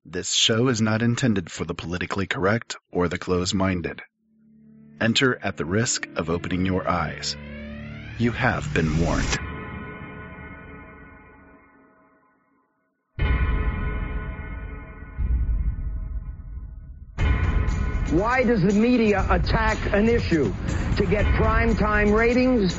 This show is not intended for the politically correct or the closed-minded. Enter at the risk of opening your eyes. You have been warned. Why does the media attack an issue? To get primetime ratings?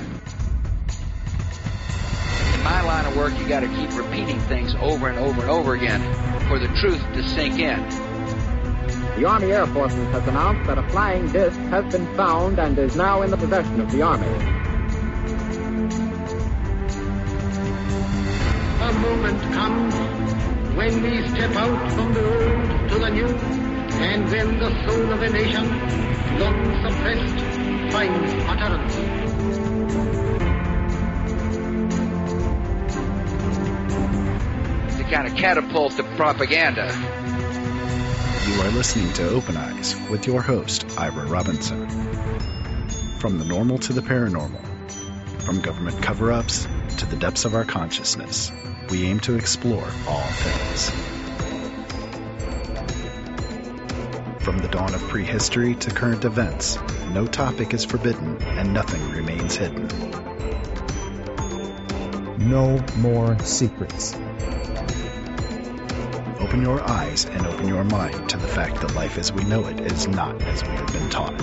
In my line of work, you got to keep repeating things over and over and over again for the truth to sink in. The Army Air Forces has announced that a flying disc has been found and is now in the possession of the Army. A moment comes when we step out from the old to the new, and when the soul of a nation, long suppressed, finds utterance. To kind of catapult the propaganda. You are listening to Open Eyes with your host, Ira Robinson. From the normal to the paranormal, from government cover-ups to the depths of our consciousness, we aim to explore all things. From the dawn of prehistory to current events, no topic is forbidden and nothing remains hidden. No more secrets. Open your eyes and open your mind to the fact that life as we know it is not as we have been taught.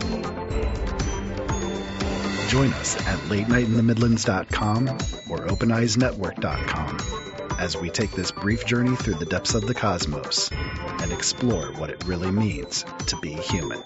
Join us at LateNightInTheMidlands.com or OpenEyesNetwork.com as we take this brief journey through the depths of the cosmos and explore what it really means to be human.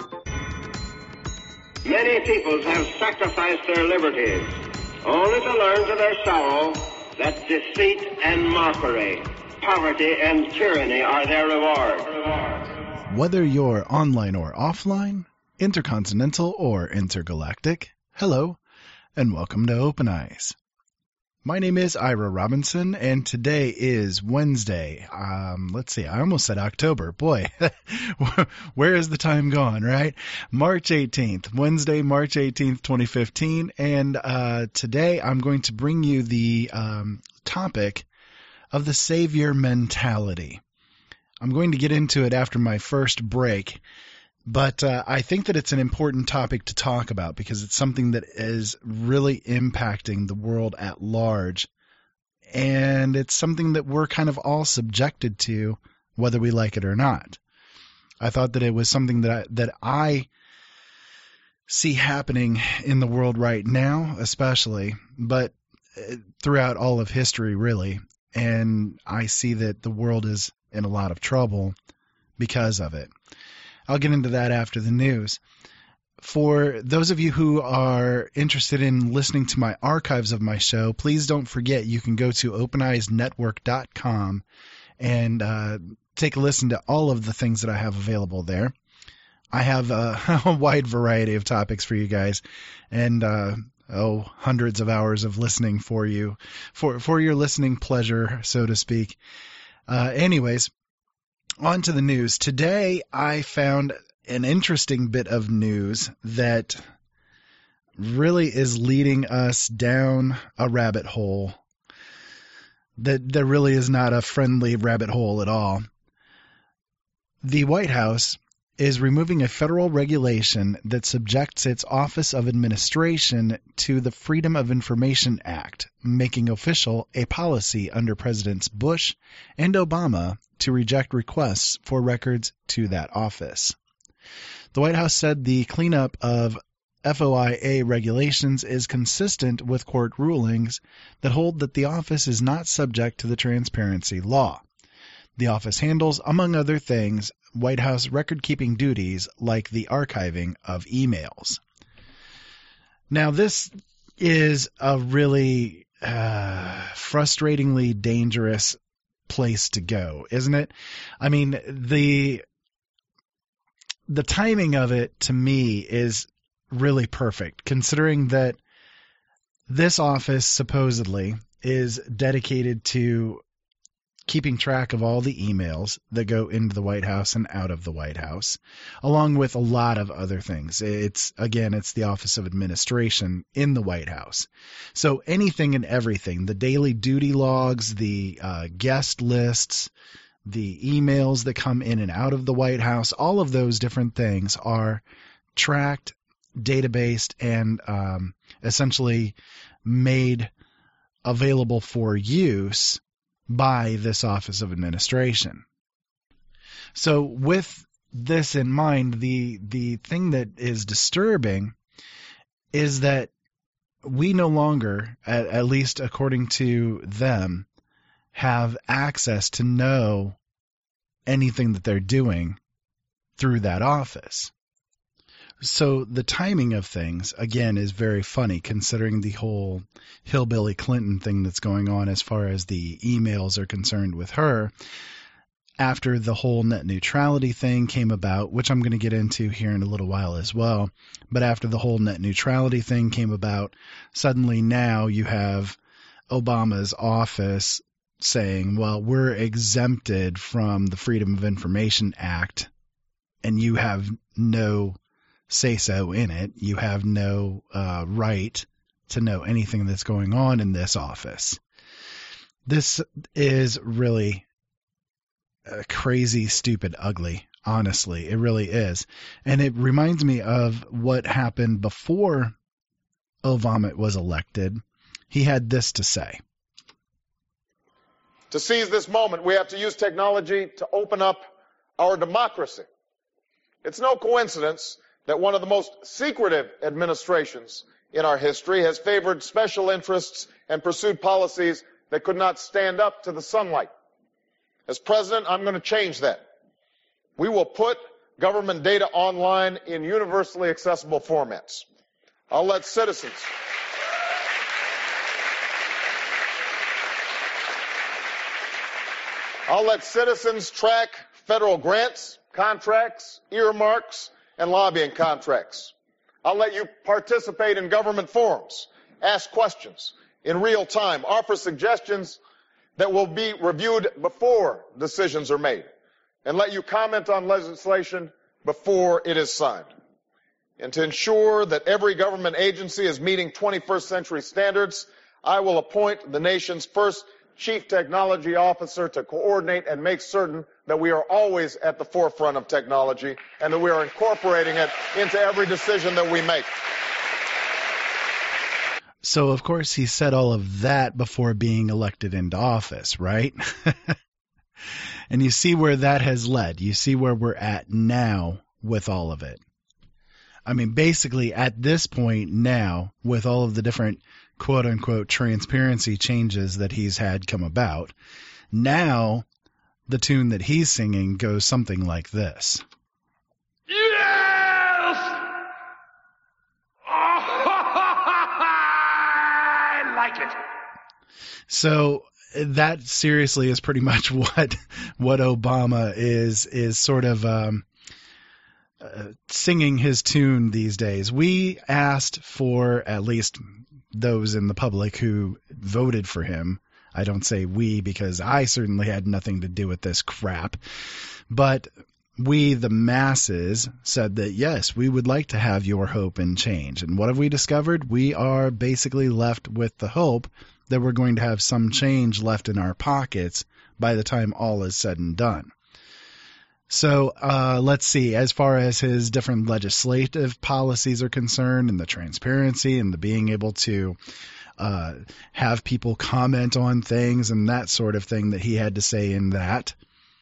Many peoples have sacrificed their liberties, only to learn to their sorrow that deceit and mockery, poverty and tyranny are their reward. Whether you're online or offline, intercontinental or intergalactic, hello, and welcome to Open Eyes. My name is Ira Robinson, and today is Wednesday. Let's see, I almost said October. Boy, where is the time gone, right? March 18th, Wednesday, March 18th, 2015, and today I'm going to bring you the topic of the savior mentality. I'm going to get into it after my first break, but I think that it's an important topic to talk about because it's something that is really impacting the world at large, and it's something that we're kind of all subjected to, whether we like it or not. I thought that it was something that I see happening in the world right now, especially, but throughout all of history, really. And I see that the world is in a lot of trouble because of it. I'll get into that after the news. For those of you who are interested in listening to my archives of my show, please don't forget you can go to OpenEyesNetwork.com and take a listen to all of the things that I have available there. I have a wide variety of topics for you guys, and hundreds of hours of listening for you, for your listening pleasure, so to speak. Anyways, on to the news. Today I found an interesting bit of news that really is leading us down a rabbit hole that really is not a friendly rabbit hole at all. The White House is removing a federal regulation that subjects its Office of Administration to the Freedom of Information Act, making official a policy under Presidents Bush and Obama to reject requests for records to that office. The White House said the cleanup of FOIA regulations is consistent with court rulings that hold that the office is not subject to the transparency law. The office handles, among other things, White House record-keeping duties like the archiving of emails. Now, this is a really frustratingly dangerous place to go, isn't it? I mean, the timing of it, to me, is really perfect, considering that this office supposedly is dedicated to keeping track of all the emails that go into the White House and out of the White House, along with a lot of other things. It's the Office of Administration in the White House. So anything and everything, the daily duty logs, the guest lists, the emails that come in and out of the White House, all of those different things are tracked, databased, and essentially made available for use by this Office of Administration. So with this in mind, the thing that is disturbing is that we no longer, at least according to them, have access to know anything that they're doing through that office. So the timing of things, again, is very funny considering the whole Hillbilly Clinton thing that's going on as far as the emails are concerned with her. After the whole net neutrality thing came about, which I'm going to get into here in a little while as well, but after the whole net neutrality thing came about, suddenly now you have Obama's office saying, well, we're exempted from the Freedom of Information Act, and you have no say-so in it. You have no right to know anything that's going on in this office. This is really crazy, stupid, ugly. Honestly, it really is. And it reminds me of what happened before Obama was elected. He had this to say. To seize this moment, we have to use technology to open up our democracy. It's no coincidence that one of the most secretive administrations in our history has favored special interests and pursued policies that could not stand up to the sunlight. As president, I'm going to change that. We will put government data online in universally accessible formats. I'll let citizens track federal grants, contracts, earmarks, and lobbying contracts. I'll let you participate in government forums, ask questions in real time, offer suggestions that will be reviewed before decisions are made, and let you comment on legislation before it is signed. And to ensure that every government agency is meeting 21st century standards, I will appoint the nation's first Chief Technology Officer to coordinate and make certain that we are always at the forefront of technology and that we are incorporating it into every decision that we make. So, of course, he said all of that before being elected into office, right? And you see where that has led. You see where we're at now with all of it. I mean, basically, at this point now, with all of the different quote-unquote transparency changes that he's had come about, now the tune that he's singing goes something like this. Yes! I like it. So that seriously is pretty much what Obama is sort of singing his tune these days. We asked for, at least those in the public who voted for him, I don't say we because I certainly had nothing to do with this crap, but we, the masses, said that yes, we would like to have your hope and change. And what have we discovered? We are basically left with the hope that we're going to have some change left in our pockets by the time all is said and done. So let's see, as far as his different legislative policies are concerned and the transparency and the being able to have people comment on things and that sort of thing that he had to say in that.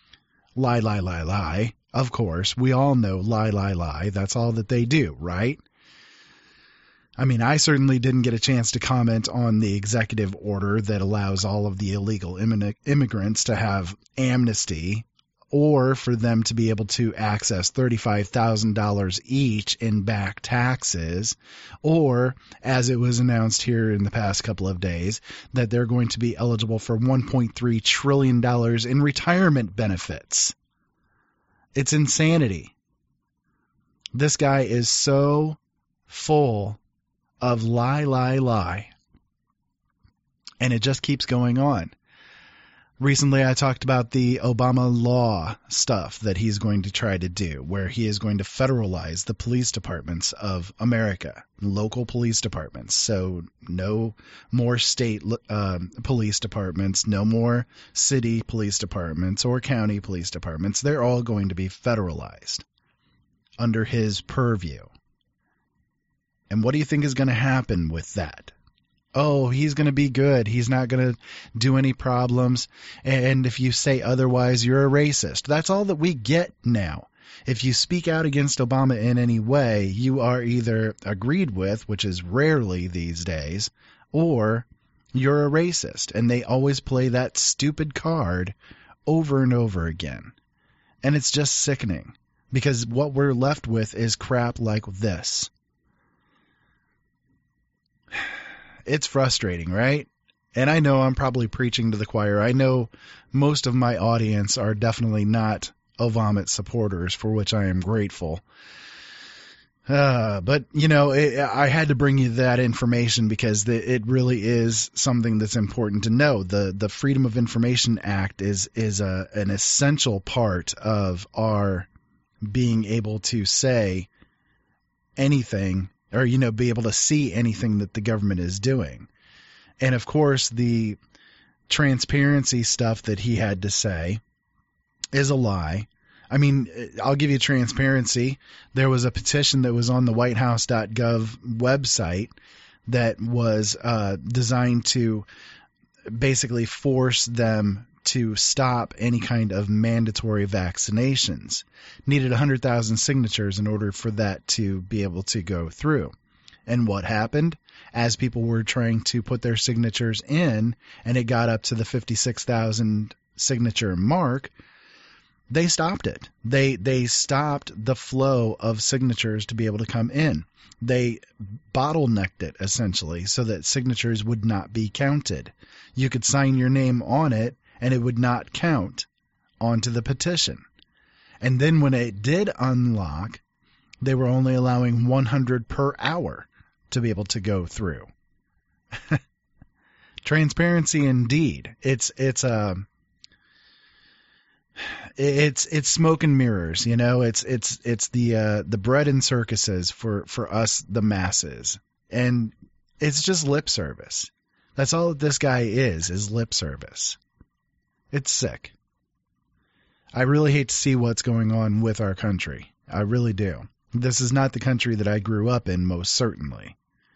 Lie. Of course, we all know lie. That's all that they do, right? I mean, I certainly didn't get a chance to comment on the executive order that allows all of the illegal immigrants to have amnesty, or for them to be able to access $35,000 each in back taxes, or, as it was announced here in the past couple of days, that they're going to be eligible for $1.3 trillion in retirement benefits. It's insanity. This guy is so full of lie. And it just keeps going on. Recently, I talked about the Obama law stuff that he's going to try to do, where he is going to federalize the police departments of America, local police departments. So no more state police departments, no more city police departments or county police departments. They're all going to be federalized under his purview. And what do you think is going to happen with that? Oh, he's going to be good. He's not going to do any problems. And if you say otherwise, you're a racist. That's all that we get now. If you speak out against Obama in any way, you are either agreed with, which is rarely these days, or you're a racist. And they always play that stupid card over and over again. And it's just sickening, because what we're left with is crap like this. It's frustrating, right? And I know I'm probably preaching to the choir. I know most of my audience are definitely not Obama supporters, for which I am grateful. But, you know, I had to bring you that information because it really is something that's important to know. The Freedom of Information Act is an essential part of our being able to say anything, or, you know, be able to see anything that the government is doing. And, of course, the transparency stuff that he had to say is a lie. I mean, I'll give you transparency. There was a petition that was on the whitehouse.gov website that was designed to basically force them to stop any kind of mandatory vaccinations. Needed 100,000 signatures in order for that to be able to go through. And what happened? As people were trying to put their signatures in, and it got up to the 56,000 signature mark, they stopped it. They stopped the flow of signatures to be able to come in. They bottlenecked it, essentially, so that signatures would not be counted. You could sign your name on it, and it would not count onto the petition. And then when it did unlock, they were only allowing 100 per hour to be able to go through. Transparency indeed. It's smoke and mirrors, you know. It's the bread and circuses for us, the masses, and it's just lip service. That's all that this guy is lip service. It's sick. I really hate to see what's going on with our country. I really do. This is not the country that I grew up in, most certainly.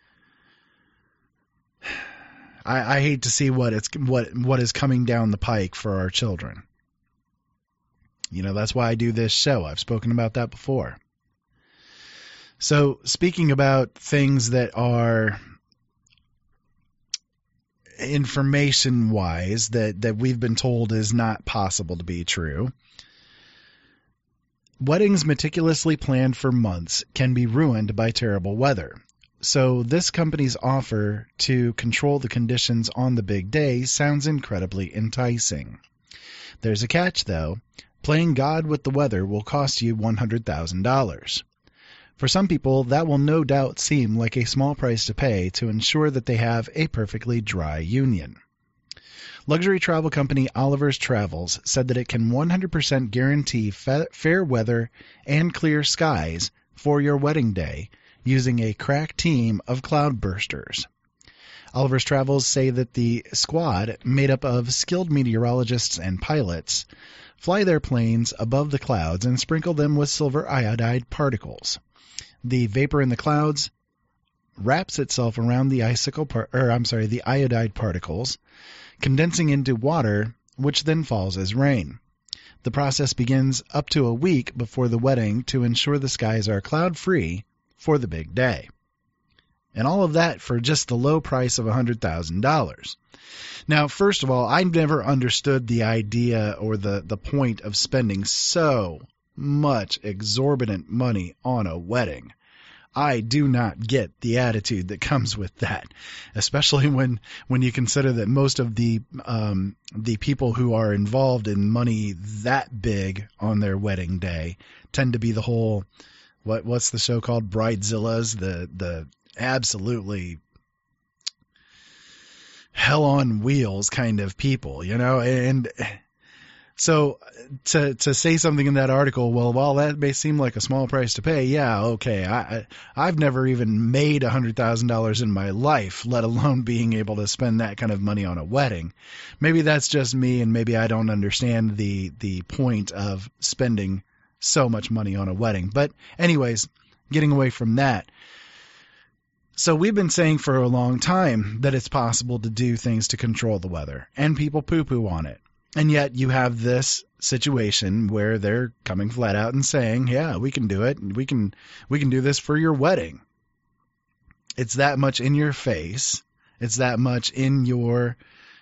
I hate to see what is coming down the pike for our children. You know, that's why I do this show. I've spoken about that before. So, speaking about things that are information-wise that we've been told is not possible to be true, weddings meticulously planned for months can be ruined by terrible weather. So this company's offer to control the conditions on the big day sounds incredibly enticing. There's a catch, though. Playing God with the weather will cost you $100,000. For some people, that will no doubt seem like a small price to pay to ensure that they have a perfectly dry union. Luxury travel company Oliver's Travels said that it can 100% guarantee fair weather and clear skies for your wedding day using a crack team of cloudbursters. Oliver's Travels say that the squad, made up of skilled meteorologists and pilots, fly their planes above the clouds and sprinkle them with silver iodide particles. The vapor in the clouds wraps itself around the the iodide particles, condensing into water, which then falls as rain. The process begins up to a week before the wedding to ensure the skies are cloud-free for the big day. And all of that for just the low price of $100,000. Now, first of all, I never understood the idea or the point of spending so much exorbitant money on a wedding. I do not get the attitude that comes with that, especially when you consider that most of the people who are involved in money that big on their wedding day tend to be the whole what's the show called, Bridezillas, the absolutely hell on wheels kind of people, and so to say something in that article, well, that may seem like a small price to pay. Yeah, okay. I've never even made $100,000 in my life, let alone being able to spend that kind of money on a wedding. Maybe that's just me, and maybe I don't understand the point of spending so much money on a wedding. But anyways, getting away from that. So we've been saying for a long time that it's possible to do things to control the weather, and people poo-poo on it. And yet you have this situation where they're coming flat out and saying, yeah, we can do it. We can do this for your wedding. It's that much in your face. It's that much in your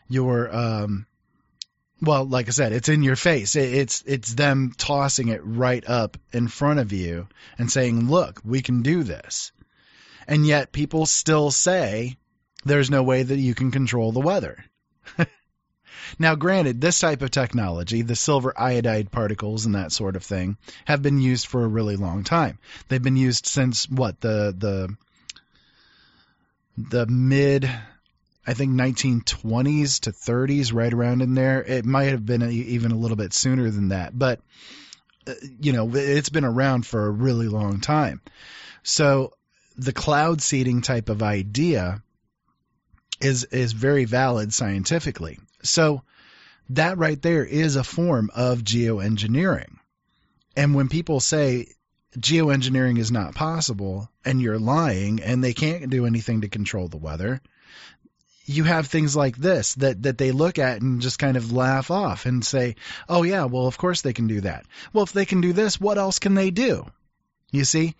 well, like I said, it's in your face. It's them tossing it right up in front of you and saying, look, we can do this. And yet people still say there's no way that you can control the weather. Now, granted, this type of technology, the silver iodide particles and that sort of thing, have been used for a really long time. They've been used since the mid, I think 1920s to 30s, right around in there. It might have been even a little bit sooner than that, but it's been around for a really long time. So the cloud seeding type of idea is very valid scientifically. So that right there is a form of geoengineering. And when people say geoengineering is not possible and you're lying and they can't do anything to control the weather, you have things like this that they look at and just kind of laugh off and say, oh yeah, well, of course they can do that. Well, if they can do this, what else can they do? You see?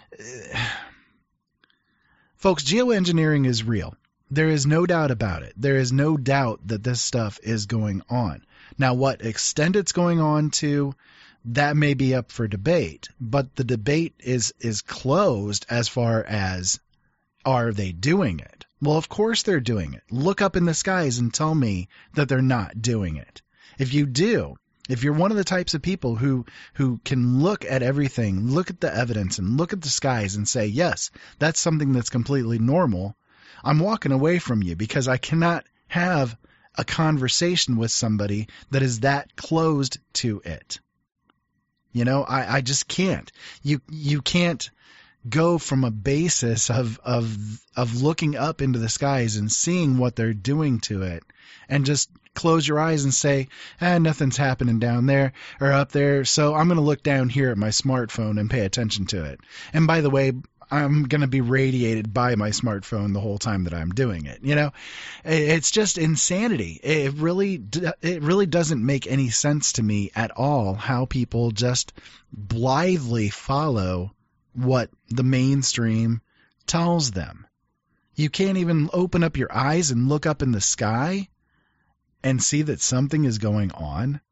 Folks, geoengineering is real. There is no doubt about it. There is no doubt that this stuff is going on. Now, what extent it's going on to, that may be up for debate, but the debate is closed as far as, are they doing it? Well, of course they're doing it. Look up in the skies and tell me that they're not doing it. If you do, if you're one of the types of people who can look at everything, look at the evidence and look at the skies and say, yes, that's something that's completely normal, I'm walking away from you, because I cannot have a conversation with somebody that is that closed to it. I just can't. You can't go from a basis of looking up into the skies and seeing what they're doing to it and just close your eyes and say, nothing's happening down there or up there, so I'm going to look down here at my smartphone and pay attention to it. And by the way, I'm going to be radiated by my smartphone the whole time that I'm doing it. It's just insanity. It really doesn't make any sense to me at all how people just blithely follow what the mainstream tells them. You can't even open up your eyes and look up in the sky and see that something is going on.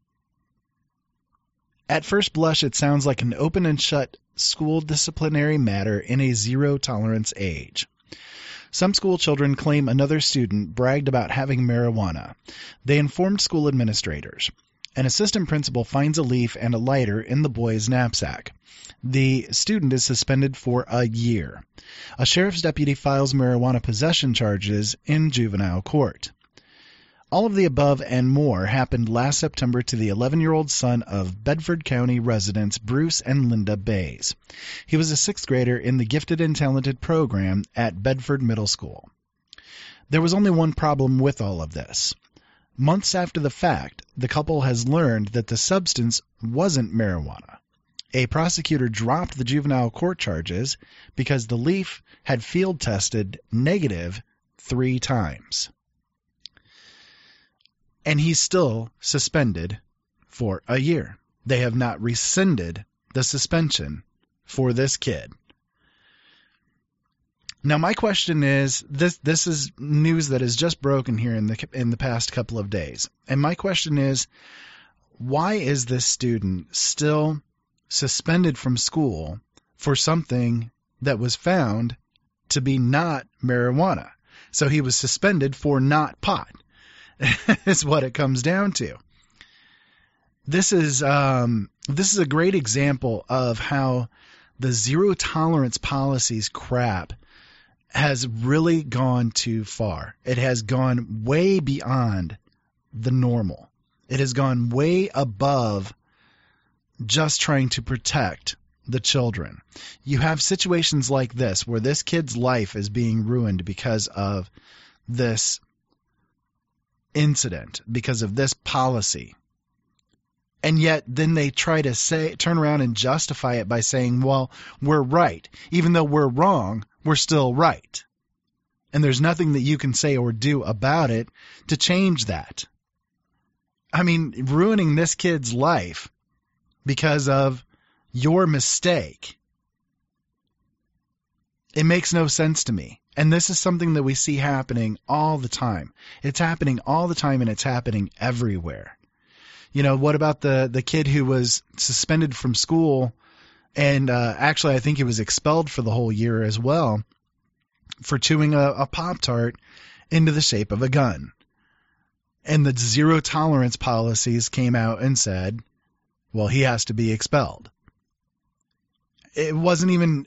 At first blush, it sounds like an open and shut school disciplinary matter in a zero-tolerance age. Some school children claim another student bragged about having marijuana. They informed school administrators. An assistant principal finds a leaf and a lighter in the boy's knapsack. The student is suspended for a year. A sheriff's deputy files marijuana possession charges in juvenile court. All of the above and more happened last September to the 11-year-old son of Bedford County residents Bruce and Linda Bays. He was a sixth grader in the Gifted and Talented program at Bedford Middle School. There was only one problem with all of this. Months after the fact, the couple has learned that the substance wasn't marijuana. A prosecutor dropped the juvenile court charges because the leaf had field tested negative 3 times. And he's still suspended for a year. They have not rescinded the suspension for this kid. Now, my question is, this is news that has just broken here in the past couple of days. And my question is, why is this student still suspended from school for something that was found to be not marijuana? So he was suspended for not pot. Is what it comes down to. This is a great example of how the zero tolerance policies crap has really gone too far. It has gone way beyond the normal. It has gone way above just trying to protect the children. You have situations like this where this kid's life is being ruined because of this incident, because of this policy. And yet then they try to turn around and justify it by saying, well, we're right. Even though we're wrong, we're still right. And there's nothing that you can say or do about it to change that. I mean, ruining this kid's life because of your mistake. It makes no sense to me. And this is something that we see happening all the time. It's happening all the time, and it's happening everywhere. You know, what about the kid who was suspended from school and actually I think he was expelled for the whole year as well for chewing a Pop-Tart into the shape of a gun? And the zero tolerance policies came out and said, well, he has to be expelled. It wasn't even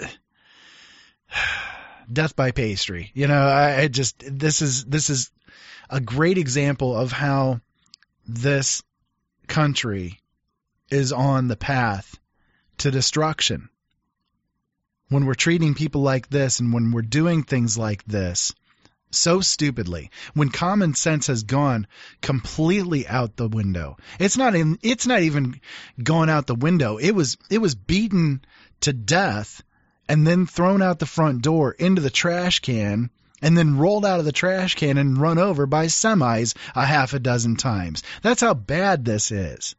death by pastry. You know, this is a great example of how this country is on the path to destruction. When we're treating people like this and when we're doing things like this so stupidly, when common sense has gone completely out the window. It's not even gone out the window. It was beaten to death and then thrown out the front door into the trash can and then rolled out of the trash can and run over by semis a half a dozen times. That's how bad this is.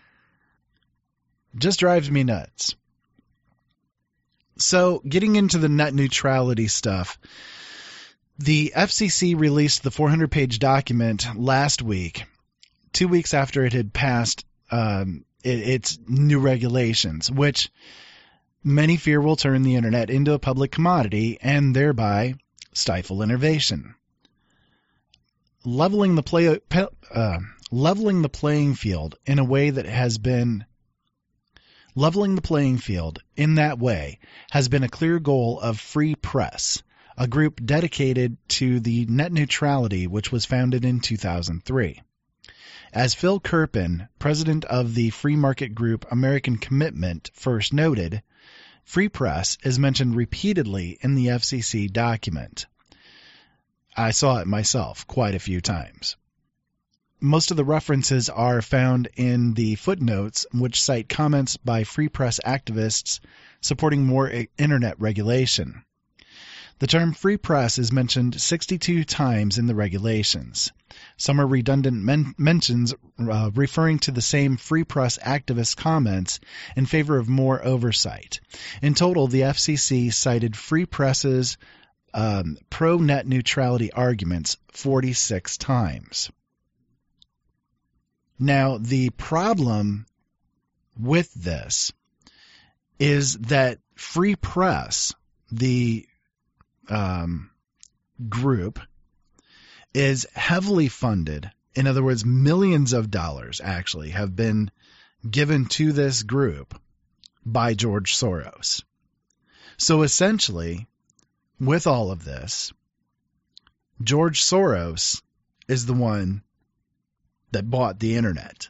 Just drives me nuts. So, getting into the net neutrality stuff, the FCC released the 400-page document last week, 2 weeks after it had passed its new regulations, which many fear will turn the internet into a public commodity and thereby stifle innovation. Leveling the playing field in a way that has been Leveling the playing field in that way has been a clear goal of Free Press, a group dedicated to the net neutrality which was founded in 2003. As Phil Kerpen, president of the free market group American Commitment, first noted, Free Press is mentioned repeatedly in the FCC document. I saw it myself quite a few times. Most of the references are found in the footnotes, which cite comments by free press activists supporting more internet regulation. The term free press is mentioned 62 times in the regulations. Some are redundant mentions referring to the same free press activist comments in favor of more oversight. In total, the FCC cited free press's pro-net neutrality arguments 46 times. Now, the problem with this is that Free Press, the group, is heavily funded. In other words, millions of dollars actually have been given to this group by George Soros. So essentially, with all of this, George Soros is the one that bought the internet.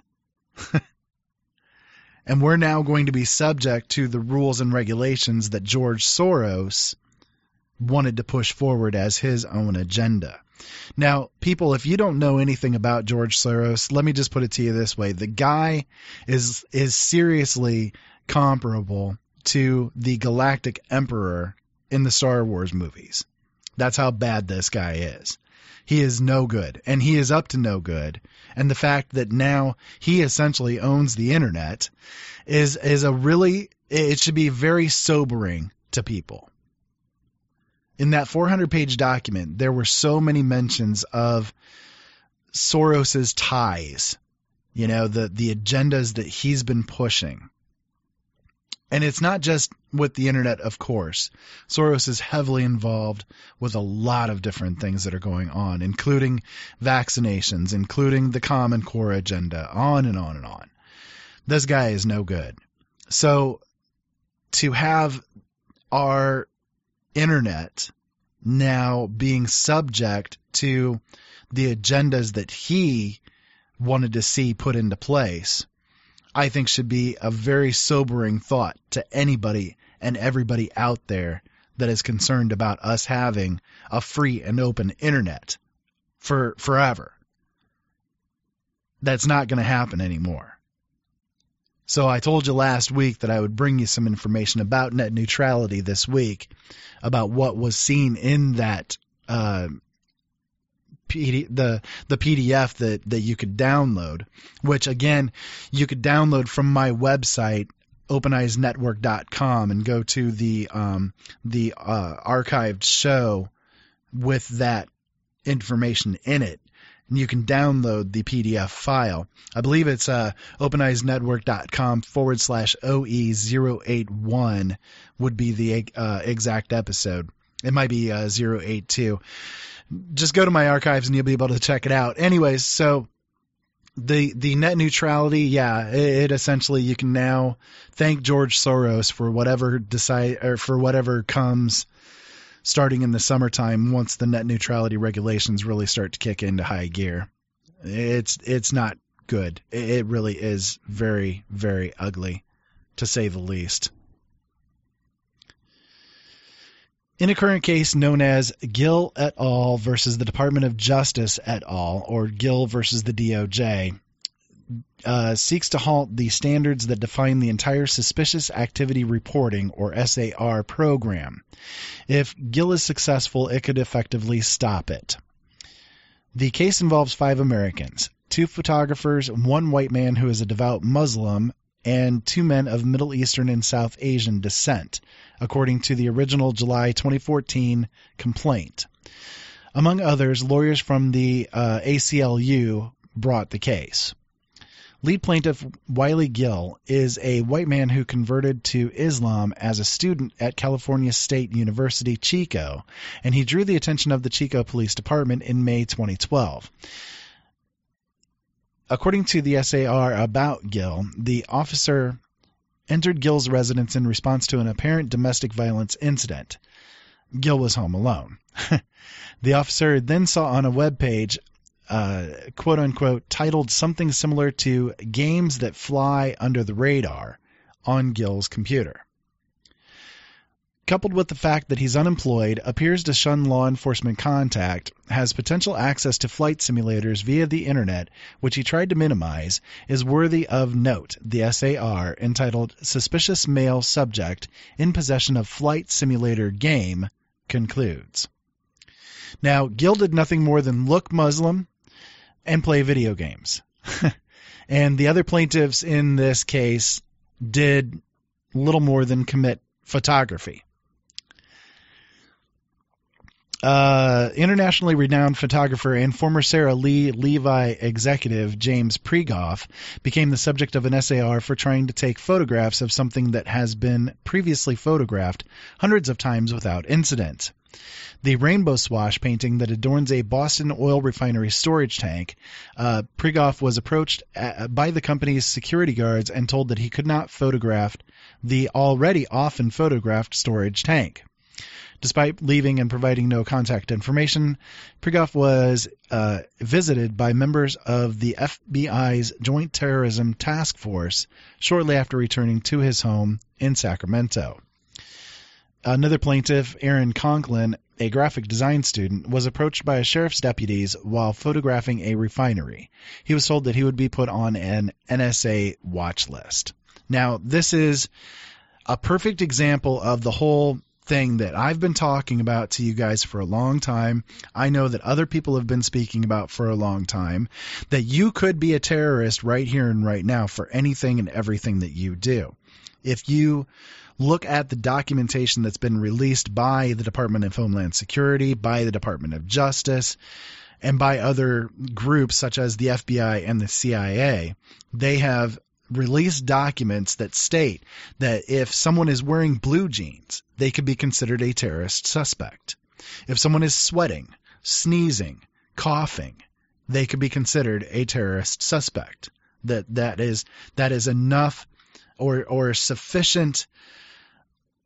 And we're now going to be subject to the rules and regulations that George Soros wanted to push forward as his own agenda. Now, people, if you don't know anything about George Soros, let me just put it to you this way. The guy is seriously comparable to the Galactic Emperor in the Star Wars movies. That's how bad this guy is. He is no good, and he is up to no good. And the fact that now he essentially owns the internet is a really, it should be very sobering to people. In that 400-page document, there were so many mentions of Soros's ties, you know, the agendas that he's been pushing. And it's not just with the internet, of course. Soros is heavily involved with a lot of different things that are going on, including vaccinations, including the Common Core agenda, on and on and on. This guy is no good. So to have our internet now being subject to the agendas that he wanted to see put into place, I think should be a very sobering thought to anybody and everybody out there that is concerned about us having a free and open internet for forever. That's not going to happen anymore. So I told you last week that I would bring you some information about net neutrality this week, about what was seen in that the PDF that you could download, which again you could download from my website OpenEyesNetwork.com and go to the archived show with that information in it. And you can download the PDF file. I believe it's OpenEyesNetwork.com/OE081 would be the exact episode. It might be 082. Just go to my archives and you'll be able to check it out. Anyways, so the net neutrality, it essentially, you can now thank George Soros for whatever comes starting in the summertime once the net neutrality regulations really start to kick into high gear. It's not good. It really is very, very ugly, to say the least. In a current case known as Gill et al. Versus the Department of Justice et al., or Gill versus the DOJ, seeks to halt the standards that define the entire Suspicious Activity Reporting, or SAR, program. If Gill is successful, it could effectively stop it. The case involves 5 Americans, 2 photographers, 1 white man who is a devout Muslim, and 2 men of Middle Eastern and South Asian descent, according to the original July 2014 complaint. Among others, lawyers from the ACLU brought the case. Lead plaintiff Wiley Gill is a white man who converted to Islam as a student at California State University, Chico, and he drew the attention of the Chico Police Department in May 2012. According to the SAR about Gill, the officer entered Gill's residence in response to an apparent domestic violence incident. Gill was home alone. The officer then saw on a webpage, quote-unquote, titled something similar to Games That Fly Under the Radar on Gill's computer. Coupled with the fact that he's unemployed, appears to shun law enforcement contact, has potential access to flight simulators via the internet, which he tried to minimize, is worthy of note. The SAR, entitled Suspicious Male Subject in Possession of Flight Simulator Game, concludes. Now, Gill did nothing more than look Muslim and play video games. And the other plaintiffs in this case did little more than commit photography. Internationally renowned photographer and former Sarah Lee Levi executive James Pregoff became the subject of an SAR for trying to take photographs of something that has been previously photographed hundreds of times without incident. The rainbow swash painting that adorns a Boston oil refinery storage tank, Pregoff was approached by the company's security guards and told that he could not photograph the already often photographed storage tank. Despite leaving and providing no contact information, Pregoff was visited by members of the FBI's Joint Terrorism Task Force shortly after returning to his home in Sacramento. Another plaintiff, Aaron Conklin, a graphic design student, was approached by a sheriff's deputies while photographing a refinery. He was told that he would be put on an NSA watch list. Now, this is a perfect example of the whole thing that I've been talking about to you guys for a long time. I know that other people have been speaking about for a long time, that you could be a terrorist right here and right now for anything and everything that you do. If you look at the documentation that's been released by the Department of Homeland Security, by the Department of Justice, and by other groups such as the FBI and the CIA, they have released documents that state that if someone is wearing blue jeans, they could be considered a terrorist suspect. If someone is sweating, sneezing, coughing, they could be considered a terrorist suspect. That is enough or sufficient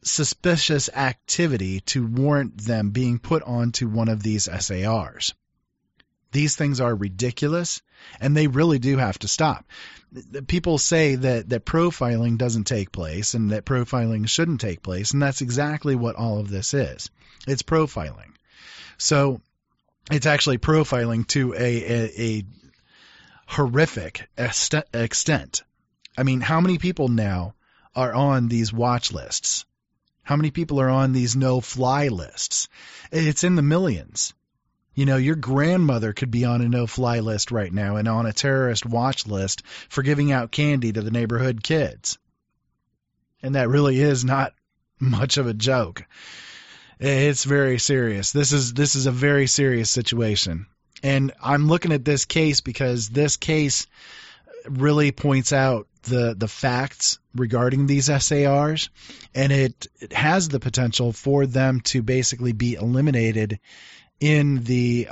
suspicious activity to warrant them being put onto one of these SARs. These things are ridiculous, and they really do have to stop. People say that profiling doesn't take place and that profiling shouldn't take place, and that's exactly what all of this is. It's profiling. So it's actually profiling to a horrific extent. I mean, how many people now are on these watch lists? How many people are on these no-fly lists? It's in the millions. You know, your grandmother could be on a no-fly list right now and on a terrorist watch list for giving out candy to the neighborhood kids. And that really is not much of a joke. It's very serious. This is a very serious situation. And I'm looking at this case because this case really points out the facts regarding these SARs, and it has the potential for them to basically be eliminated in the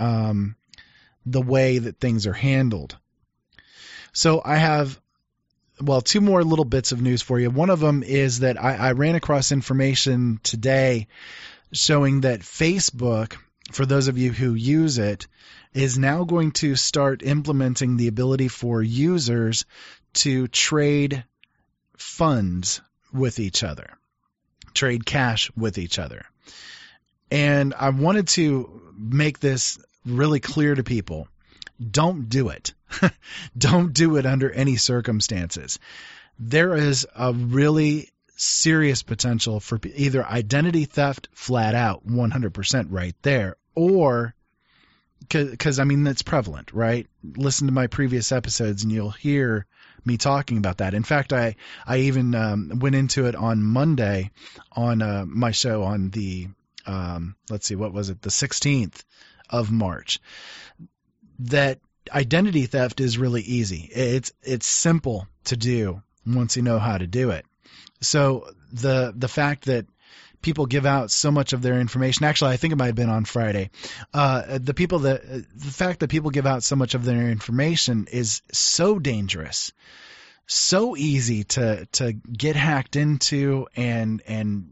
way that things are handled. So I have, two more little bits of news for you. One of them is that I ran across information today showing that Facebook, for those of you who use it, is now going to start implementing the ability for users to trade funds with each other, trade cash with each other. And I wanted to make this really clear to people. Don't do it. Don't do it under any circumstances. There is a really serious potential for either identity theft flat out, 100% right there, or because, I mean, that's prevalent, right? Listen to my previous episodes and you'll hear me talking about that. In fact, I even went into it on Monday on my show on the, let's see, what was it? The 16th of March. That identity theft is really easy. It's simple to do once you know how to do it. So the fact that people give out so much of their information, actually I think it might have been on Friday, the fact that people give out so much of their information is so dangerous, so easy to get hacked into, and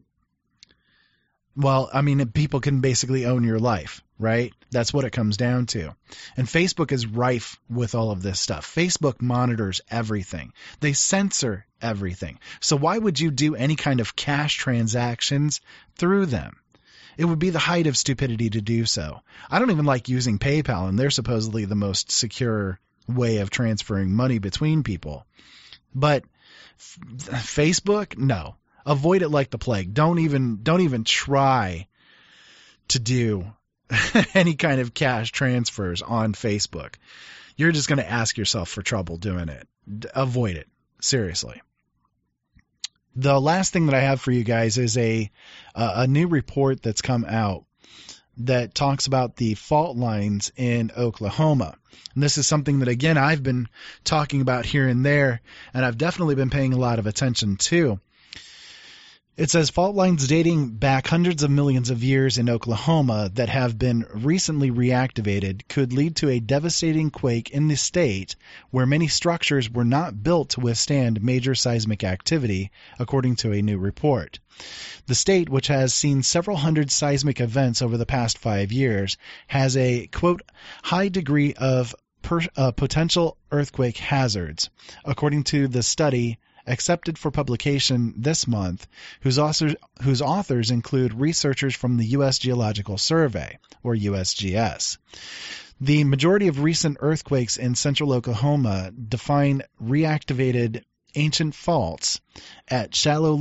well, I mean, people can basically own your life, right? That's what it comes down to. And Facebook is rife with all of this stuff. Facebook monitors everything. They censor everything. So why would you do any kind of cash transactions through them? It would be the height of stupidity to do so. I don't even like using PayPal, and they're supposedly the most secure way of transferring money between people. But Facebook, no. Avoid it like the plague. Don't even try to do any kind of cash transfers on Facebook. You're just going to ask yourself for trouble doing it. Avoid it. Seriously. The last thing that I have for you guys is a new report that's come out that talks about the fault lines in Oklahoma. And this is something that, again, I've been talking about here and there, and I've definitely been paying a lot of attention to. It says fault lines dating back hundreds of millions of years in Oklahoma that have been recently reactivated could lead to a devastating quake in the state where many structures were not built to withstand major seismic activity, according to a new report. The state, which has seen several hundred seismic events over the past 5 years, has a, quote, high degree of potential earthquake hazards, according to the study accepted for publication this month, whose authors include researchers from the U.S. Geological Survey, or USGS. The majority of recent earthquakes in central Oklahoma define reactivated ancient faults at shallow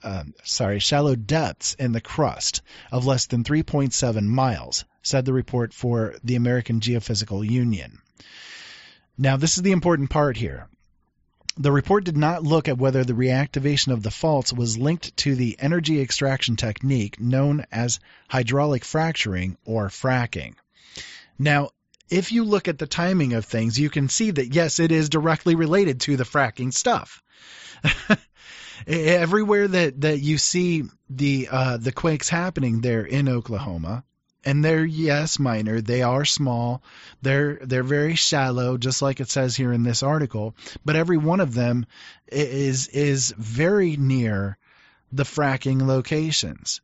depths in the crust of less than 3.7 miles, said the report for the American Geophysical Union. Now, this is the important part here. The report did not look at whether the reactivation of the faults was linked to the energy extraction technique known as hydraulic fracturing or fracking. Now, if you look at the timing of things, you can see that, yes, it is directly related to the fracking stuff. Everywhere that you see the quakes happening there in Oklahoma, and they're, yes, minor, they are small, they're very shallow, just like it says here in this article, but every one of them is very near the fracking locations.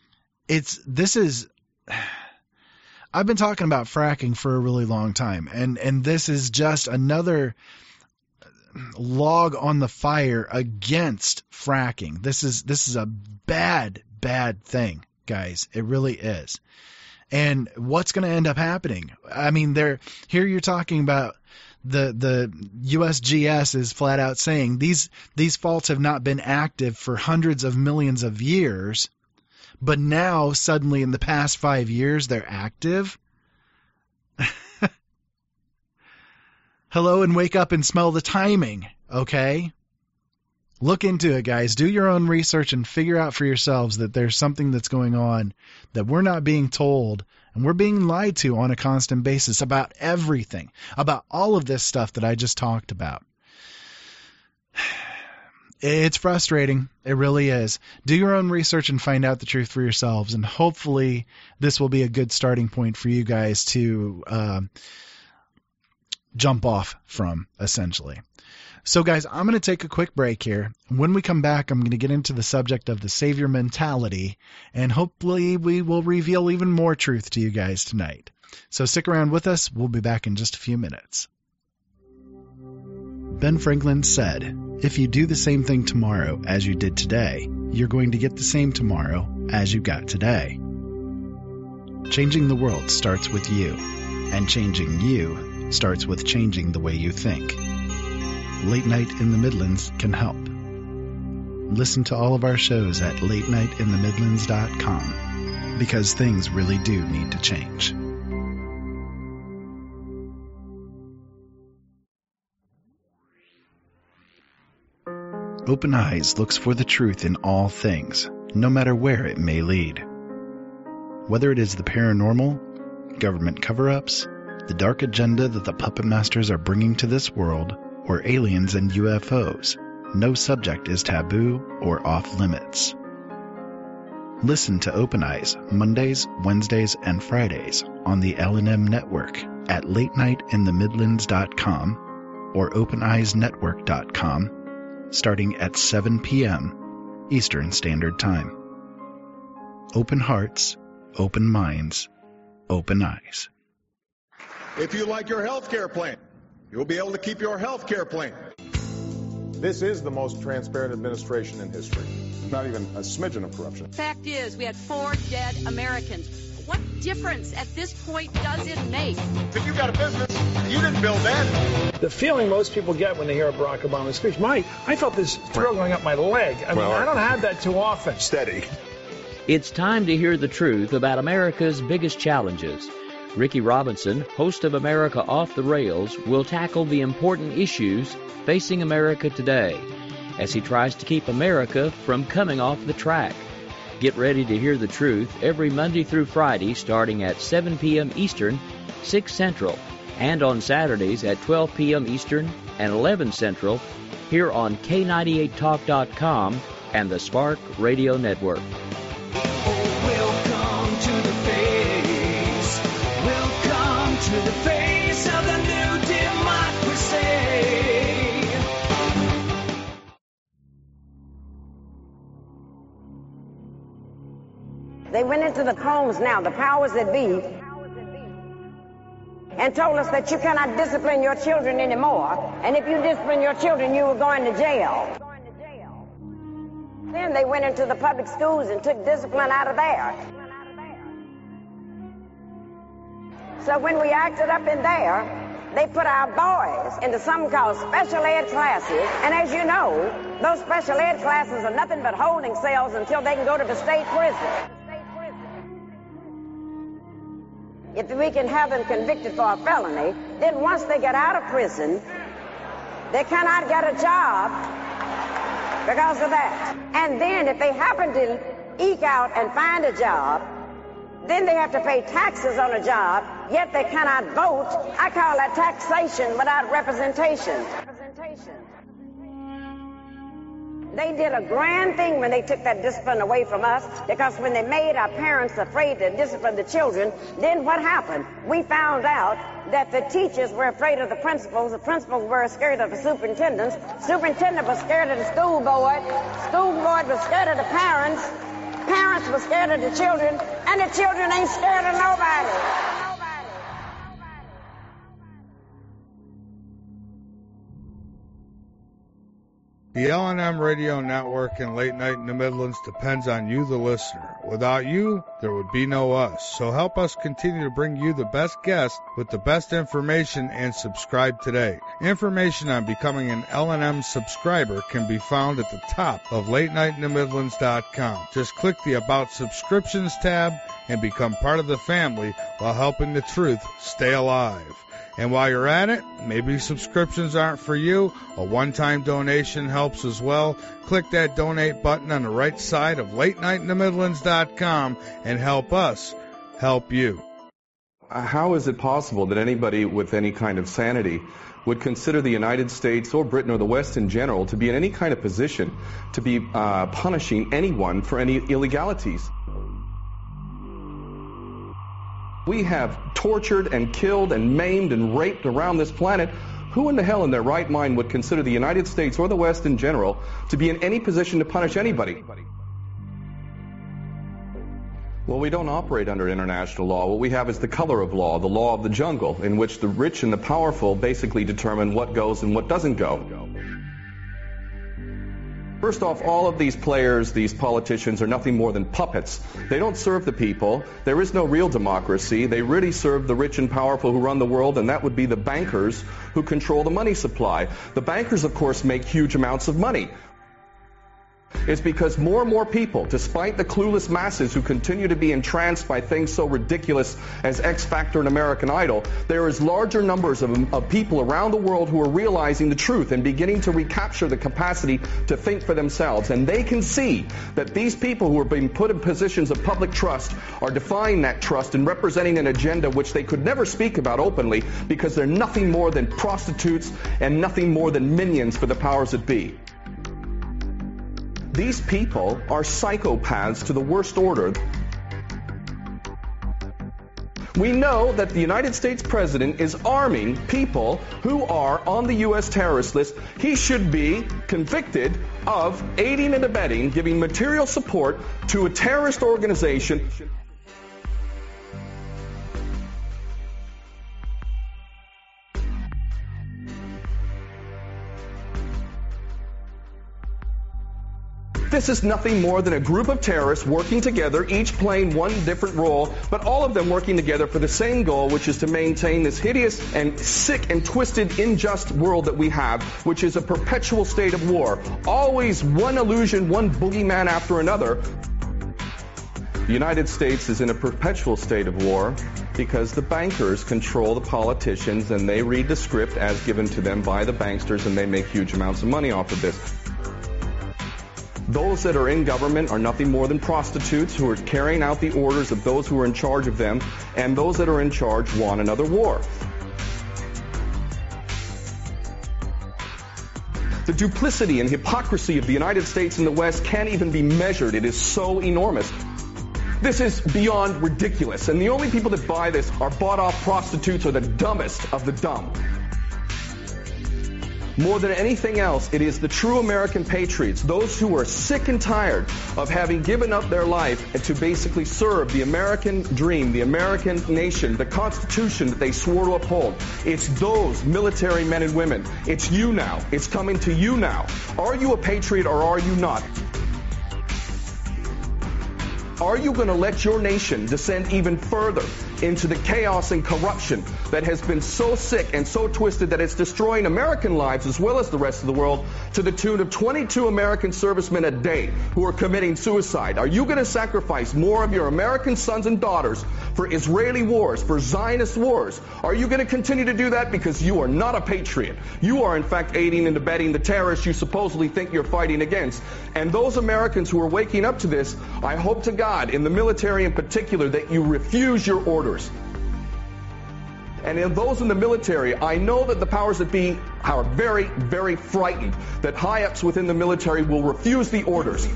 I've been talking about fracking for a really long time, and this is just another log on the fire against fracking. This is a bad thing, guys. It really is. And what's going to end up happening? I mean, here you're talking about the USGS is flat out saying these faults have not been active for hundreds of millions of years, but now suddenly in the past 5 years they're active. Hello, and wake up and smell the timing, okay? Look into it, guys. Do your own research and figure out for yourselves that there's something that's going on that we're not being told, and we're being lied to on a constant basis about everything, about all of this stuff that I just talked about. It's frustrating. It really is. Do your own research and find out the truth for yourselves, and hopefully this will be a good starting point for you guys to jump off from, essentially. So, guys, I'm going to take a quick break here. When we come back, I'm going to get into the subject of the savior mentality, and hopefully we will reveal even more truth to you guys tonight. So stick around with us. We'll be back in just a few minutes. Ben Franklin said, "If you do the same thing tomorrow as you did today, you're going to get the same tomorrow as you got today." Changing the world starts with you, and changing you starts with changing the way you think. Late Night in the Midlands can help. Listen to all of our shows at latenightinthemidlands.com, because things really do need to change. Open Eyes looks for the truth in all things, no matter where it may lead. Whether it is the paranormal, government cover-ups, the dark agenda that the puppet masters are bringing to this world, or aliens and UFOs, no subject is taboo or off limits. Listen to Open Eyes Mondays, Wednesdays, and Fridays on the L&M Network at latenightinthemidlands.com or openeysnetwork.com starting at 7 p.m. Eastern Standard Time. Open hearts, open minds, open eyes. If you like your health care plan, you'll be able to keep your health care plan. This is the most transparent administration in history. Not even a smidgen of corruption. Fact is, we had 4 dead Americans. What difference at this point does it make? If you got a business, you didn't build that. The feeling most people get when they hear a Barack Obama speech, I felt this thrill going up my leg. I don't have that too often. Steady. It's time to hear the truth about America's biggest challenges. Ricky Robinson, host of America Off the Rails, will tackle the important issues facing America today as he tries to keep America from coming off the track. Get ready to hear the truth every Monday through Friday starting at 7 p.m. Eastern, 6 Central, and on Saturdays at 12 p.m. Eastern and 11 Central here on K98Talk.com and the Spark Radio Network. Welcome to the face. Welcome to the face of the new democracy. They went into the homes now, the powers that be, and told us that you cannot discipline your children anymore. And if you discipline your children, you were going to jail. Then they went into the public schools and took discipline out of there. So when we acted up in there, they put our boys into something called special ed classes. And as you know, those special ed classes are nothing but holding cells until they can go to the state prison. If we can have them convicted for a felony, then once they get out of prison, they cannot get a job because of that. And then if they happen to eke out and find a job, then they have to pay taxes on a job, yet they cannot vote. I call that taxation without representation. They did a grand thing when they took that discipline away from us, because when they made our parents afraid to discipline the children, then what happened? We found out that the teachers were afraid of the principals were scared of the superintendent was scared of the school board was scared of the parents were scared of the children, and the children ain't scared of nobody. The L&M Radio Network and Late Night in the Midlands depends on you, the listener. Without you, there would be no us. So help us continue to bring you the best guests with the best information, and subscribe today. Information on becoming an L&M subscriber can be found at the top of LateNightInTheMidlands.com. Just click the About Subscriptions tab and become part of the family while helping the truth stay alive. And while you're at it, maybe subscriptions aren't for you. A one-time donation helps as well. Click that donate button on the right side of LateNightInTheMidlands.com and help us help you. How is it possible that anybody with any kind of sanity would consider the United States or Britain or the West in general to be in any kind of position to be punishing anyone for any illegalities? We have tortured and killed and maimed and raped around this planet. Who in the hell in their right mind would consider the United States or the West in general to be in any position to punish anybody? Well, we don't operate under international law. What we have is the color of law, the law of the jungle, in which the rich and the powerful basically determine what goes and what doesn't go. First off, all of these players, these politicians, are nothing more than puppets. They don't serve the people. There is no real democracy. They really serve the rich and powerful who run the world, and that would be the bankers who control the money supply. The bankers, of course, make huge amounts of money. It's because more and more people, despite the clueless masses who continue to be entranced by things so ridiculous as X Factor and American Idol, there is larger numbers of people around the world who are realizing the truth and beginning to recapture the capacity to think for themselves. And they can see that these people who are being put in positions of public trust are defying that trust and representing an agenda which they could never speak about openly, because they're nothing more than prostitutes and nothing more than minions for the powers that be. These people are psychopaths to the worst order. We know that the United States President is arming people who are on the U.S. terrorist list. He should be convicted of aiding and abetting, giving material support to a terrorist organization. This is nothing more than a group of terrorists working together, each playing one different role, but all of them working together for the same goal, which is to maintain this hideous and sick and twisted, unjust world that we have, which is a perpetual state of war. Always one illusion, one boogeyman after another. The United States is in a perpetual state of war because the bankers control the politicians, and they read the script as given to them by the banksters, and they make huge amounts of money off of this. Those that are in government are nothing more than prostitutes who are carrying out the orders of those who are in charge of them, and those that are in charge want another war. The duplicity and hypocrisy of the United States and the West can't even be measured. It is so enormous. This is beyond ridiculous, and the only people that buy this are bought-off prostitutes or the dumbest of the dumb. More than anything else, it is the true American patriots, those who are sick and tired of having given up their life to basically serve the American dream, the American nation, the Constitution that they swore to uphold. It's those military men and women. It's you now. It's coming to you now. Are you a patriot or are you not? Are you going to let your nation descend even further into the chaos and corruption that has been so sick and so twisted that it's destroying American lives as well as the rest of the world, to the tune of 22 American servicemen a day who are committing suicide? Are you going to sacrifice more of your American sons and daughters for Israeli wars, for Zionist wars? Are you going to continue to do that because you are not a patriot? You are in fact aiding and abetting the terrorists you supposedly think you're fighting against. And those Americans who are waking up to this, I hope to God, in the military in particular, that you refuse your orders. And in those in the military, I know that the powers that be are very, very frightened that high-ups within the military will refuse the orders.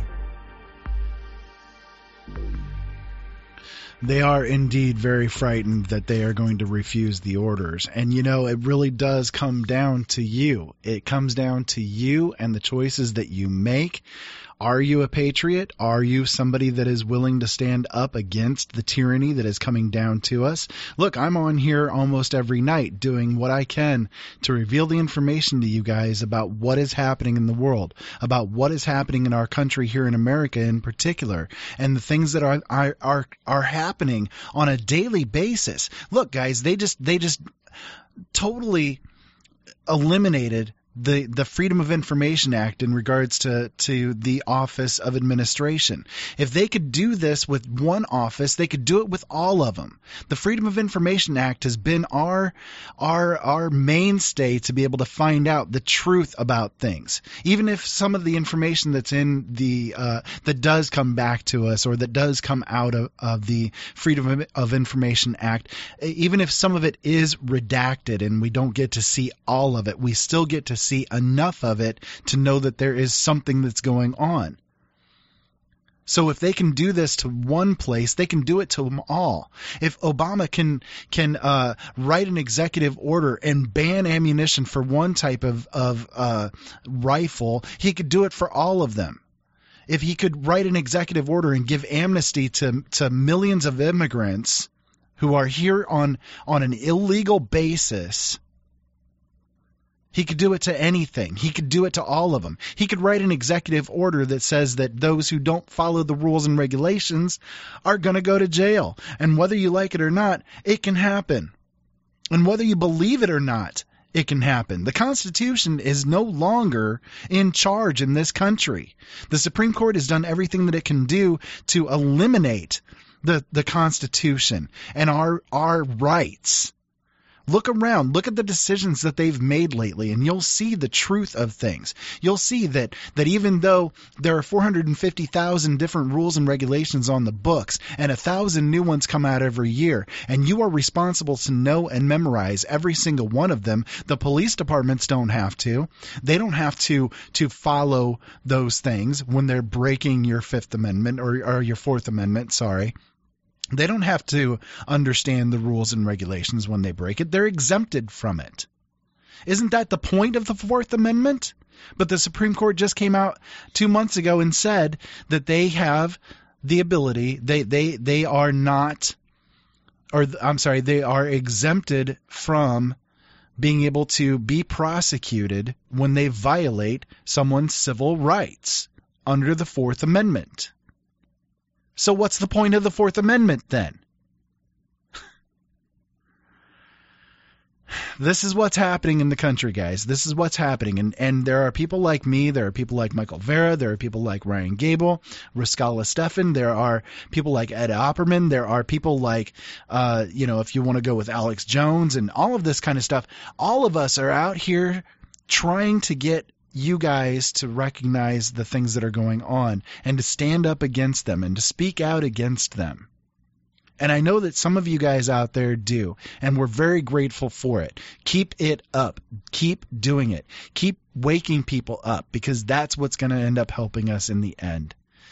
They are indeed very frightened that they are going to refuse the orders. And, you know, it really does come down to you. It comes down to you and the choices that you make. Are you a patriot? Are you somebody that is willing to stand up against the tyranny that is coming down to us? Look, I'm on here almost every night doing what I can to reveal the information to you guys about what is happening in the world, about what is happening in our country here in America in particular, and the things that are happening on a daily basis. Look, guys, they just totally eliminated the Freedom of Information Act in regards to the Office of Administration. If they could do this with one office, they could do it with all of them. The Freedom of Information Act has been our mainstay to be able to find out the truth about things. Even if some of the information that's in the that does come back to us, or that does come out of the Freedom of Information Act, even if some of it is redacted and we don't get to see all of it, we still get to see enough of it to know that there is something that's going on. So if they can do this to one place, they can do it to them all. If Obama can write an executive order and ban ammunition for one type of rifle, he could do it for all of them. If he could write an executive order and give amnesty to millions of immigrants who are here on an illegal basis, he could do it to anything. He could do it to all of them. He could write an executive order that says that those who don't follow the rules and regulations are going to go to jail. And whether you like it or not, it can happen. And whether you believe it or not, it can happen. The Constitution is no longer in charge in this country. The Supreme Court has done everything that it can do to eliminate the Constitution and our rights. Look around. Look at the decisions that they've made lately, and you'll see the truth of things. You'll see that even though there are 450,000 different rules and regulations on the books, and 1,000 new ones come out every year, and you are responsible to know and memorize every single one of them, the police departments don't have to. They don't have to follow those things when they're breaking your Fifth Amendment or your Fourth Amendment, sorry. They don't have to understand the rules and regulations when they break it. They're exempted from it. Isn't that the point of the Fourth Amendment? But the Supreme Court just came out 2 months ago and said that they have the ability, they are not, or I'm sorry, they are exempted from being able to be prosecuted when they violate someone's civil rights under the Fourth Amendment. So what's the point of the Fourth Amendment then? This is what's happening in the country, guys. This is what's happening. And there are people like me. There are people like Michael Vera. There are people like Ryan Gable, Rascala Stefan. There are people like Ed Opperman. There are people like, if you want to go with Alex Jones and all of this kind of stuff. All of us are out here trying to get you guys to recognize the things that are going on and to stand up against them and to speak out against them. And I know that some of you guys out there do, and we're very grateful for it. Keep it up. Keep doing it. Keep waking people up, because that's what's going to end up helping us in the end.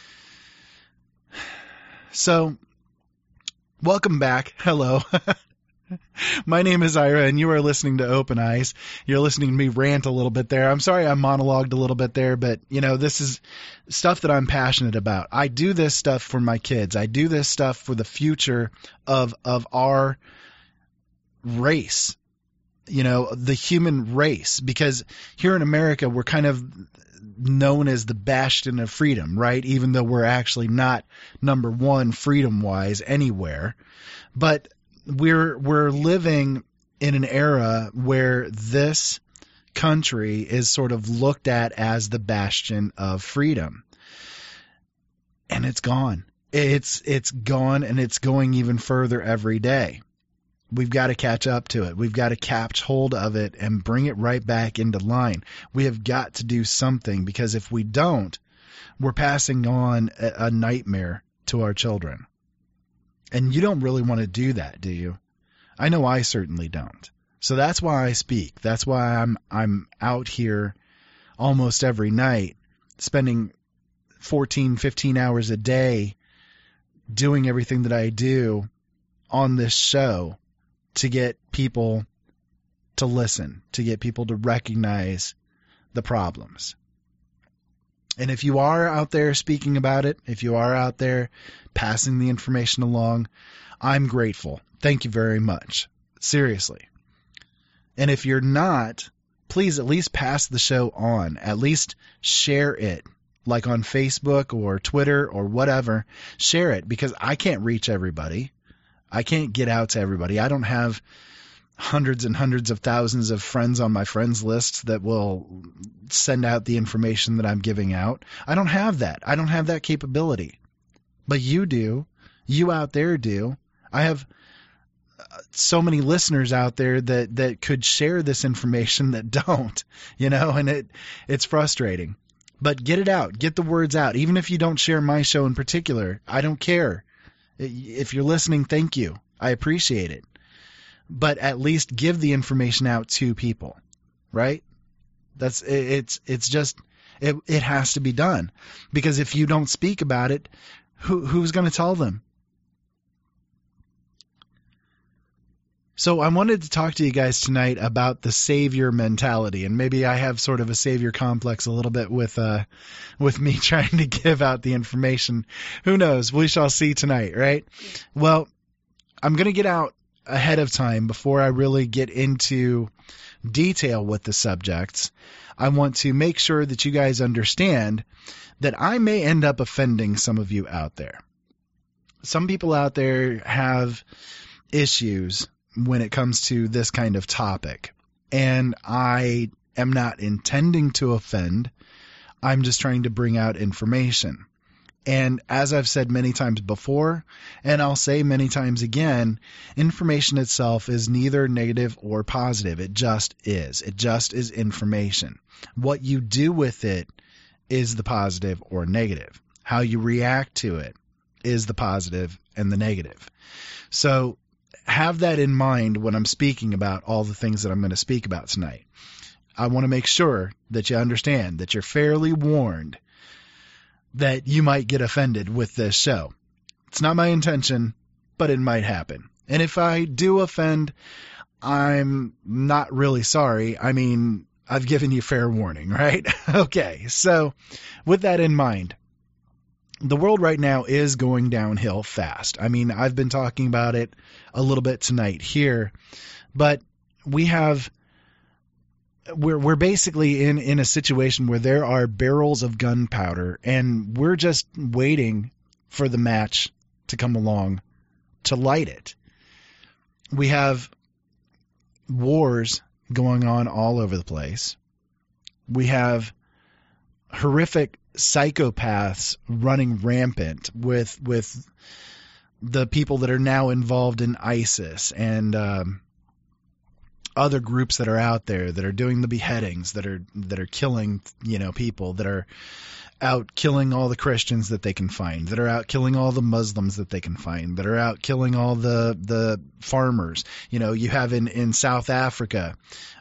So, welcome back. Hello. My name is Ira, and you are listening to Open Eyes. You're listening to me rant a little bit there. I'm sorry I monologued a little bit there, but, this is stuff that I'm passionate about. I do this stuff for my kids. I do this stuff for the future of our race, the human race, because here in America, we're kind of known as the bastion of freedom, right? Even though we're actually not number one freedom-wise anywhere. But we're living in an era where this country is sort of looked at as the bastion of freedom. And it's gone. It's gone, and it's going even further every day. We've got to catch up to it. We've got to catch hold of it and bring it right back into line. We have got to do something, because if we don't, we're passing on a nightmare to our children. And you don't really want to do that, do you? I know I certainly don't. So that's why I speak. That's why I'm out here almost every night, spending 14, 15 hours a day doing everything that I do on this show to get people to listen, to get people to recognize the problems. And if you are out there speaking about it, if you are out there passing the information along, I'm grateful. Thank you very much. Seriously. And if you're not, please at least pass the show on. At least share it, like on Facebook or Twitter or whatever. Share it, because I can't reach everybody. I can't get out to everybody. I don't have hundreds and hundreds of thousands of friends on my friends list that will send out the information that I'm giving out. I don't have that. I don't have that capability. But you do. You out there do. I have so many listeners out there that could share this information that don't, and it's frustrating. But get it out. Get the words out. Even if you don't share my show in particular, I don't care. If you're listening, thank you. I appreciate it. But at least give the information out to people, right? It has to be done. Because if you don't speak about it, who's going to tell them? So I wanted to talk to you guys tonight about the savior mentality, and maybe I have sort of a savior complex a little bit with me trying to give out the information. Who knows? We shall see tonight, right? Well, I'm going to get out ahead of time before I really get into detail with the subjects. I want to make sure that you guys understand that I may end up offending some of you out there. Some people out there have issues when it comes to this kind of topic. And I am not intending to offend. I'm just trying to bring out information. And as I've said many times before, and I'll say many times again, information itself is neither negative or positive. It just is. It just is information. What you do with it is the positive or negative. How you react to it is the positive and the negative. So have that in mind when I'm speaking about all the things that I'm going to speak about tonight. I want to make sure that you understand, that you're fairly warned that you might get offended with this show. It's not my intention, but it might happen. And if I do offend, I'm not really sorry. I mean, I've given you fair warning, right? Okay, so with that in mind, the world right now is going downhill fast. I mean, I've been talking about it a little bit tonight here, but we're basically in a situation where there are barrels of gunpowder, and we're just waiting for the match to come along to light it. We have wars going on all over the place. We have horrific psychopaths running rampant with the people that are now involved in ISIS and other groups that are out there that are doing the beheadings, that are killing, people, that are out killing all the Christians that they can find, that are out killing all the Muslims that they can find, that are out killing all the farmers. You have in South Africa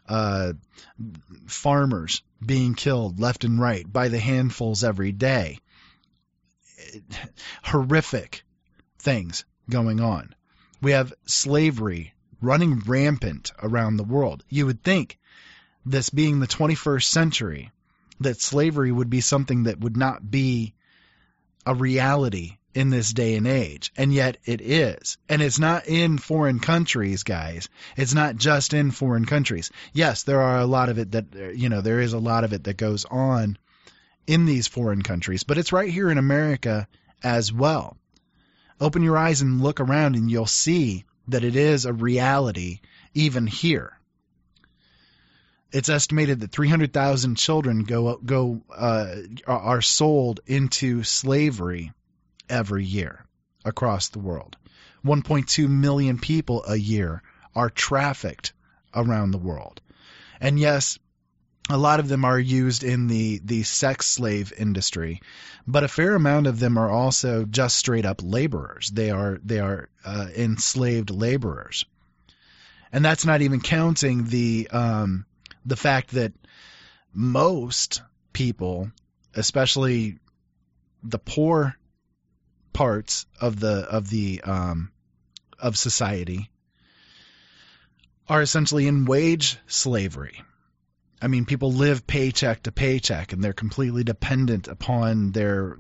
farmers being killed left and right by the handfuls every day. Horrific things going on. We have slavery running rampant around the world. You would think, this being the 21st century, that slavery would be something that would not be a reality in this day and age. And yet it is. And it's not in foreign countries, guys. It's not just in foreign countries. Yes, there are a lot of it that, there is a lot of it that goes on in these foreign countries, but it's right here in America as well. Open your eyes and look around and you'll see that it is a reality even here. It's estimated that 300,000 children are sold into slavery every year across the world. 1.2 million people a year are trafficked around the world. And yes, a lot of them are used in the sex slave industry, but a fair amount of them are also just straight up laborers. They are enslaved laborers. And that's not even counting the fact that most people, especially the poor parts of society, are essentially in wage slavery. I mean, people live paycheck to paycheck, and they're completely dependent upon their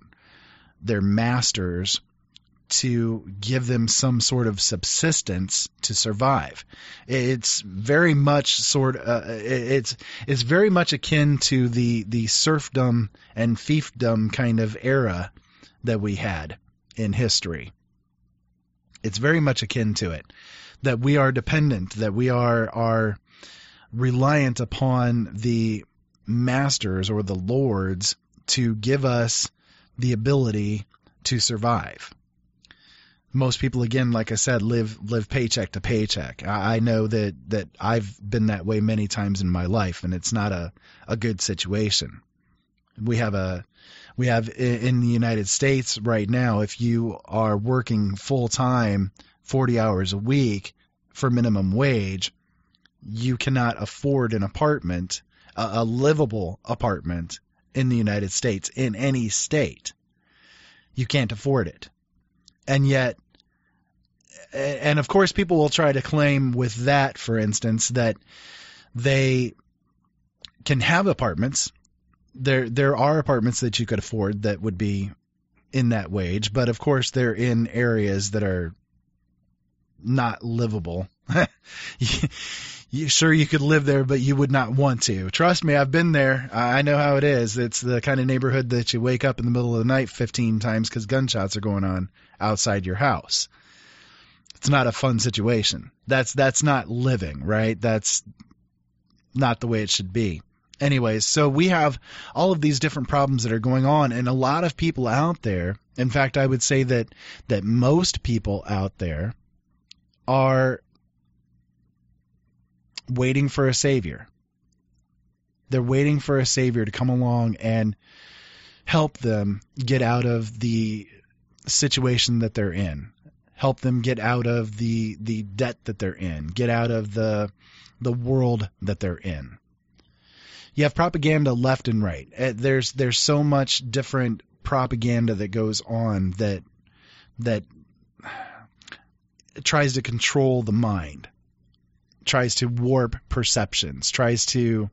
masters to give them some sort of subsistence to survive. It's very much it's very much akin to the serfdom and fiefdom kind of era that we had in history. It's very much akin to it, that we are dependent, that we are reliant upon the masters or the lords to give us the ability to survive. Most people, again, like I said, live paycheck to paycheck. I know that I've been that way many times in my life, and it's not a good situation. We have in the United States right now, if you are working full time, 40 hours a week for minimum wage, you cannot afford an apartment, a livable apartment in the United States, in any state. You can't afford it. And yet, and of course people will try to claim with that, for instance, that they can have apartments. There are apartments that you could afford that would be in that wage, but of course they're in areas that are not livable. Sure, you could live there, but you would not want to. Trust me, I've been there. I know how it is. It's the kind of neighborhood that you wake up in the middle of the night 15 times because gunshots are going on outside your house. It's not a fun situation. That's not living, right? That's not the way it should be. Anyways, so we have all of these different problems that are going on, and a lot of people out there, in fact, I would say that most people out there are waiting for a savior. They're waiting for a savior to come along and help them get out of the situation that they're in, help them get out of the debt that they're in, get out of the world that they're in. You have propaganda left and right. There's so much different propaganda that goes on that tries to control the mind, tries to warp perceptions, tries to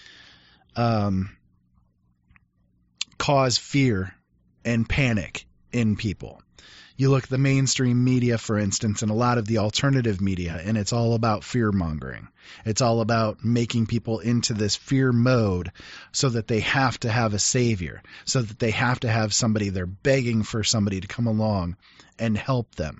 cause fear and panic in people. You look at the mainstream media, for instance, and a lot of the alternative media, and it's all about fear-mongering. It's all about making people into this fear mode so that they have to have a savior, so that they have to have somebody, they're begging for somebody to come along and help them.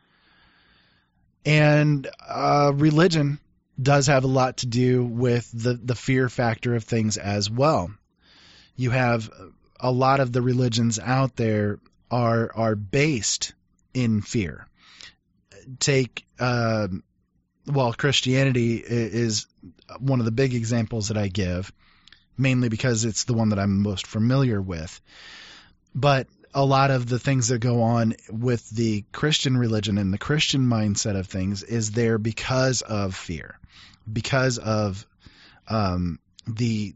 And religion does have a lot to do with the fear factor of things as well. You have a lot of the religions out there are based in fear. Take Christianity is one of the big examples that I give, mainly because it's the one that I'm most familiar with. But a lot of the things that go on with the Christian religion and the Christian mindset of things is there because of fear, because of the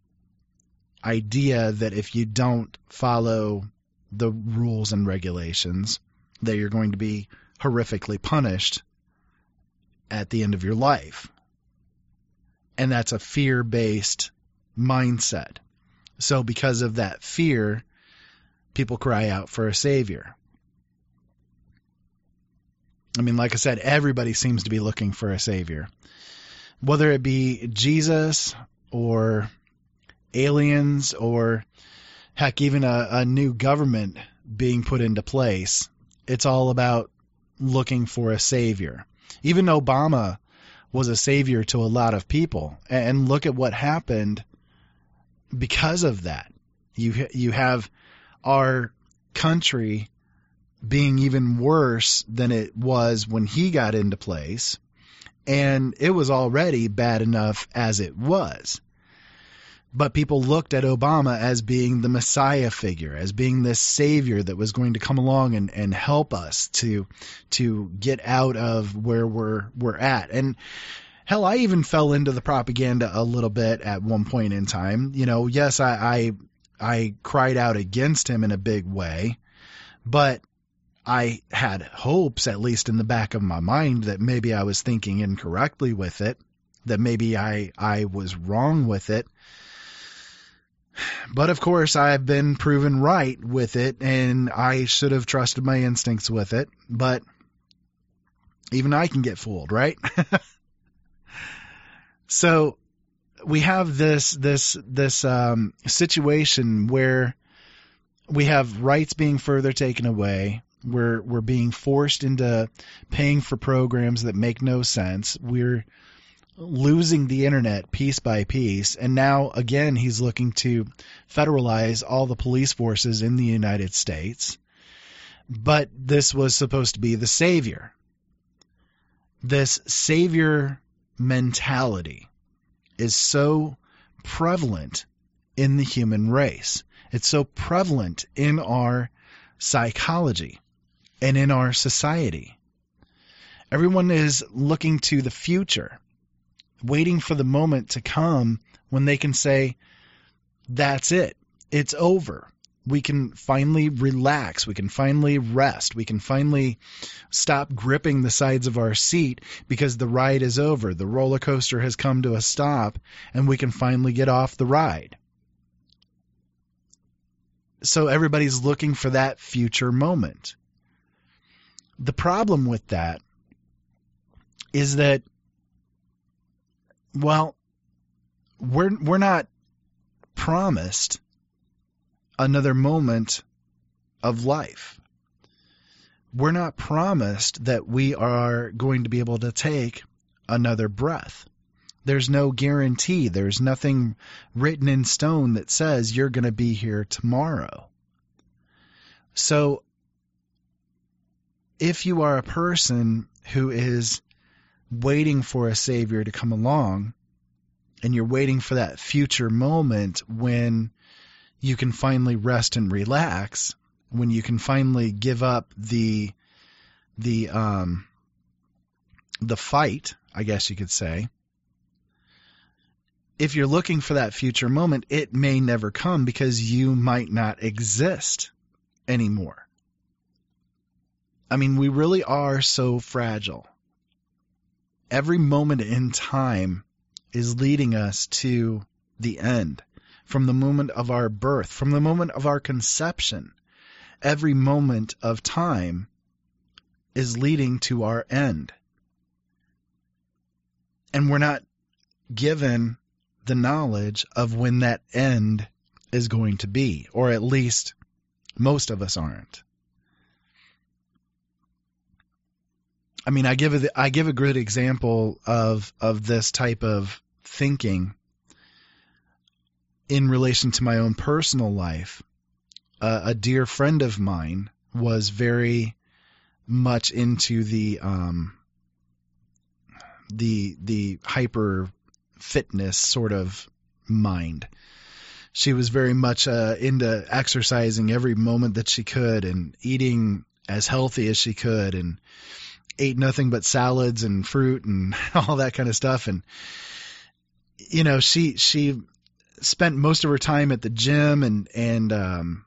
idea that if you don't follow the rules and regulations, that you're going to be horrifically punished at the end of your life. And that's a fear-based mindset. So because of that fear, people cry out for a savior. I mean, like I said, everybody seems to be looking for a savior. Whether it be Jesus or aliens or heck, even a new government being put into place, it's all about looking for a savior. Even Obama was a savior to a lot of people. And look at what happened because of that. You have our country being even worse than it was when he got into place, and it was already bad enough as it was. But people looked at Obama as being the Messiah figure, as being this savior that was going to come along and help us to get out of where we're at. And hell, I even fell into the propaganda a little bit at one point in time. Yes, I cried out against him in a big way, but I had hopes, at least in the back of my mind, that maybe I was thinking incorrectly with it, that maybe I was wrong with it. But of course, I've been proven right with it, and I should have trusted my instincts with it. But even I can get fooled, right? So we have this situation where we have rights being further taken away. We're being forced into paying for programs that make no sense. We're losing the internet piece by piece, and now again he's looking to federalize all the police forces in the United States. But this was supposed to be the savior. This savior mentality is so prevalent in the human race. It's so prevalent in our psychology and in our society. Everyone is looking to the future, waiting for the moment to come when they can say, that's it. It's over. We can finally relax. We can finally rest. We can finally stop gripping the sides of our seat because the ride is over. The roller coaster has come to a stop, and we can finally get off the ride. So everybody's looking for that future moment. The problem with that is that, well, we're not promised another moment of life. We're not promised that we are going to be able to take another breath. There's no guarantee. There's nothing written in stone that says you're going to be here tomorrow. So if you are a person who is waiting for a savior to come along, and you're waiting for that future moment when you can finally rest and relax, when you can finally give up the fight, I guess you could say. If you're looking for that future moment, it may never come because you might not exist anymore. I mean, we really are so fragile. Every moment in time is leading us to the end. From the moment of our birth, from the moment of our conception, every moment of time is leading to our end. And we're not given the knowledge of when that end is going to be, or at least most of us aren't. I mean, I give a good example of this type of thinking in relation to my own personal life. A dear friend of mine was very much into the hyper fitness sort of mind. She was very much into exercising every moment that she could and eating as healthy as she could, and ate nothing but salads and fruit and all that kind of stuff. And you know, she spent most of her time at the gym and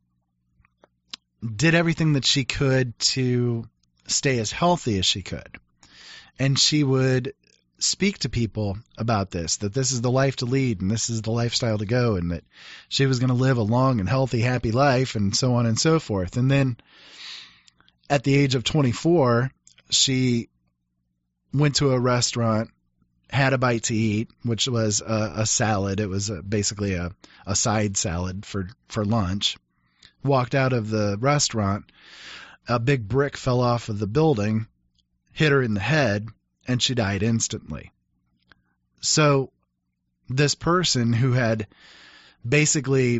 did everything that she could to stay as healthy as she could. And she would speak to people about this, that this is the life to lead and this is the lifestyle to go, and that she was going to live a long and healthy, happy life, and so on and so forth. And then at the age of 24, she went to a restaurant, had a bite to eat, which was a salad. It was basically a side salad for lunch. Walked out of the restaurant, a big brick fell off of the building, hit her in the head, and she died instantly. So this person who had basically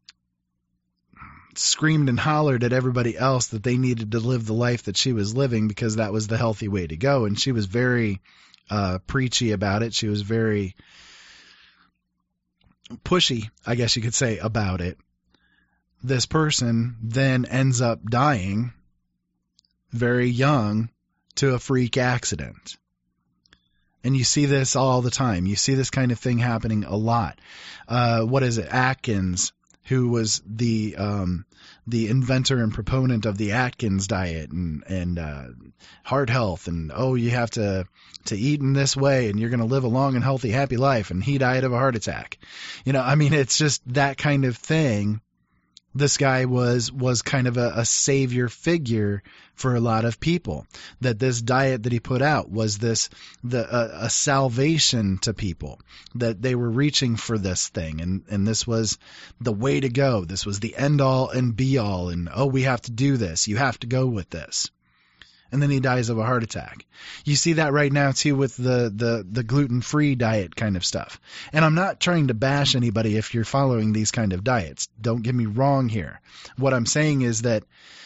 screamed and hollered at everybody else that they needed to live the life that she was living because that was the healthy way to go, and she was very preachy about it. She was very pushy, I guess you could say, about it, this person then ends up dying very young to a freak accident. And you see this all the time. You see this kind of thing happening a lot. Atkins, who was the inventor and proponent of the Atkins diet and heart health, and you have to eat in this way and you're going to live a long and healthy, happy life, and he died of a heart attack. It's just that kind of thing. This guy was kind of a savior figure for a lot of people. That this diet that he put out was a salvation to people. That they were reaching for this thing, and this was the way to go. This was the end all and be all. And we have to do this. You have to go with this. And then he dies of a heart attack. You see that right now too with the gluten-free diet kind of stuff. And I'm not trying to bash anybody if you're following these kind of diets. Don't get me wrong here. What I'm saying is that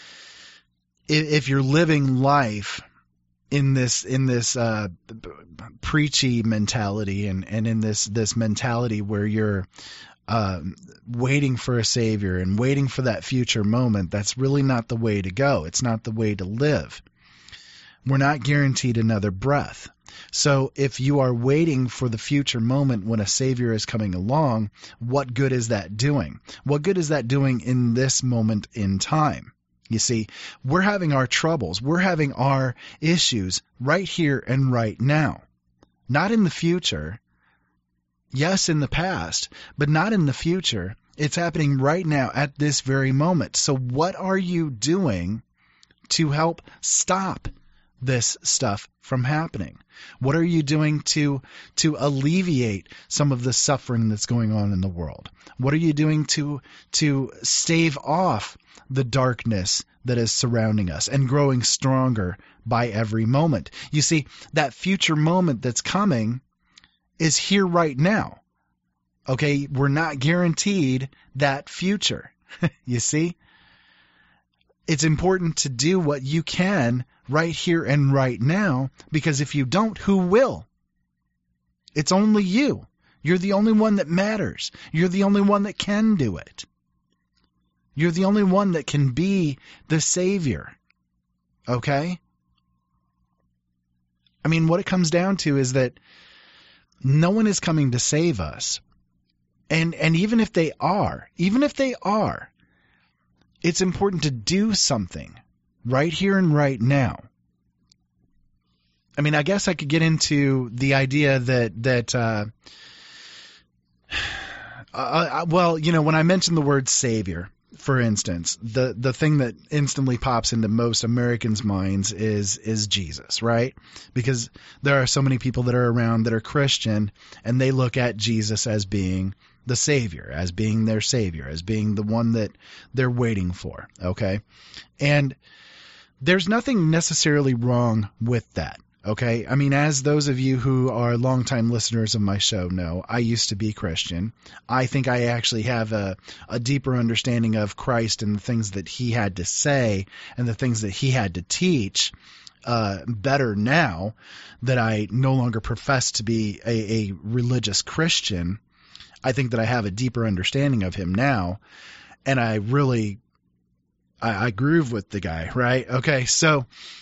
if you're living life in this preachy mentality and in this mentality where you're waiting for a savior and waiting for that future moment, that's really not the way to go. It's not the way to live. We're not guaranteed another breath. So if you are waiting for the future moment when a savior is coming along, what good is that doing? What good is that doing in this moment in time? You see, we're having our troubles. We're having our issues right here and right now. Not in the future. Yes, in the past, but not in the future. It's happening right now at this very moment. So what are you doing to help stop this stuff from happening? What are you doing to alleviate some of the suffering that's going on in the world? What are you doing to stave off the darkness that is surrounding us and growing stronger by every moment? You see, that future moment that's coming is here right now. Okay, we're not guaranteed that future. You see? It's important to do what you can right here and right now, because if you don't, who will? It's only you. You're the only one that matters. You're the only one that can do it. You're the only one that can be the savior. Okay? What it comes down to is that no one is coming to save us. And even if they are, it's important to do something right here and right now. I guess I could get into the idea that when I mention the word savior, for instance, the thing that instantly pops into most Americans' minds is Jesus, right? Because there are so many people that are around that are Christian, and they look at Jesus as being the savior, as being their savior, as being the one that they're waiting for, okay? And there's nothing necessarily wrong with that, okay? As those of you who are longtime listeners of my show know, I used to be Christian. I think I actually have a deeper understanding of Christ and the things that he had to say and the things that he had to teach better now that I no longer profess to be a religious Christian. I think that I have a deeper understanding of him now, and I groove with the guy, right? Okay, so,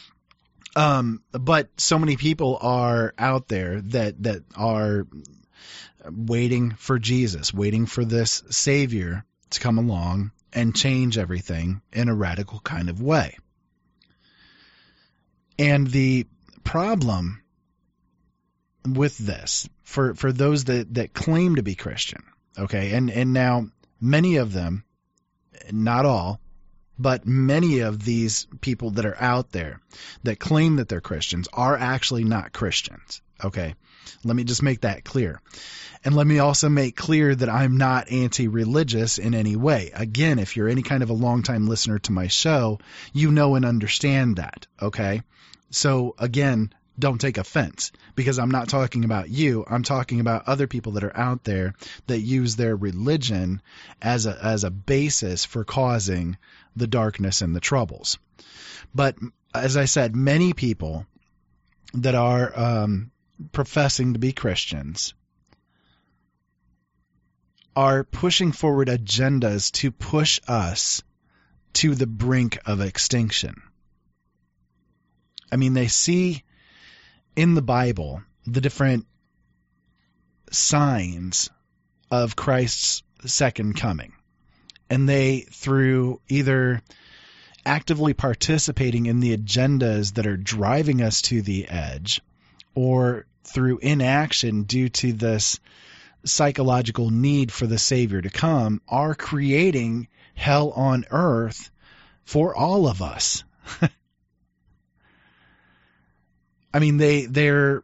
but so many people are out there that are waiting for Jesus, waiting for this savior to come along and change everything in a radical kind of way. And the problem with this, for those that claim to be Christian, okay, and now many of them, not all, but many of these people that are out there that claim that they're Christians are actually not Christians, okay? Let me just make that clear. And let me also make clear that I'm not anti-religious in any way. Again, if you're any kind of a longtime listener to my show, you know and understand that, okay? So again, don't take offense, because I'm not talking about you. I'm talking about other people that are out there that use their religion as a basis for causing the darkness and the troubles. But as I said, many people that are professing to be Christians are pushing forward agendas to push us to the brink of extinction. I mean, they see in the Bible the different signs of Christ's second coming. And they, through either actively participating in the agendas that are driving us to the edge, or through inaction due to this psychological need for the Savior to come, are creating hell on earth for all of us. I mean, they're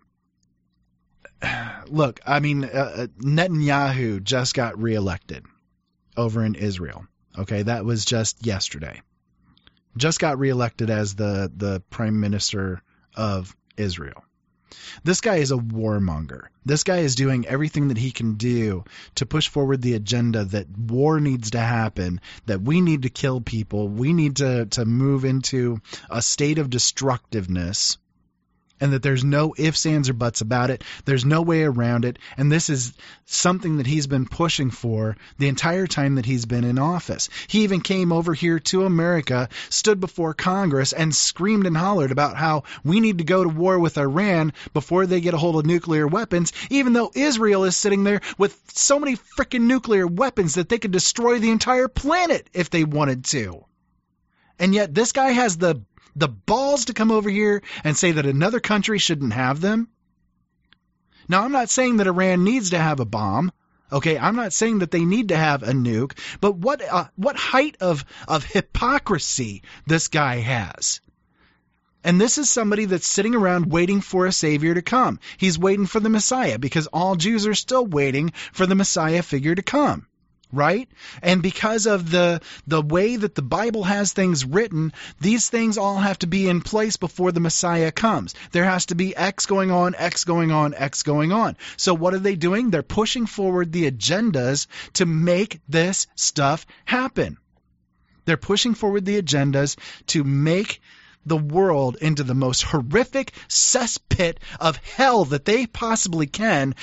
look, I mean, Netanyahu just got reelected over in Israel. Okay, that was just yesterday. Just got reelected as the prime minister of Israel. This guy is a warmonger. This guy is doing everything that he can do to push forward the agenda that war needs to happen, that we need to kill people, we need to move into a state of destructiveness, and that there's no ifs, ands, or buts about it. There's no way around it. And this is something that he's been pushing for the entire time that he's been in office. He even came over here to America, stood before Congress, and screamed and hollered about how we need to go to war with Iran before they get a hold of nuclear weapons, even though Israel is sitting there with so many freaking nuclear weapons that they could destroy the entire planet if they wanted to. And yet this guy has the balls to come over here and say that another country shouldn't have them. Now, I'm not saying that Iran needs to have a bomb. Okay, I'm not saying that they need to have a nuke. But what height of hypocrisy this guy has. And this is somebody that's sitting around waiting for a Savior to come. He's waiting for the Messiah, because all Jews are still waiting for the Messiah figure to come. Right? And because of the way that the Bible has things written, these things all have to be in place before the Messiah comes. There has to be X going on, X going on, X going on. So what are they doing? They're pushing forward the agendas to make this stuff happen. They're pushing forward the agendas to make the world into the most horrific cesspit of hell that they possibly can,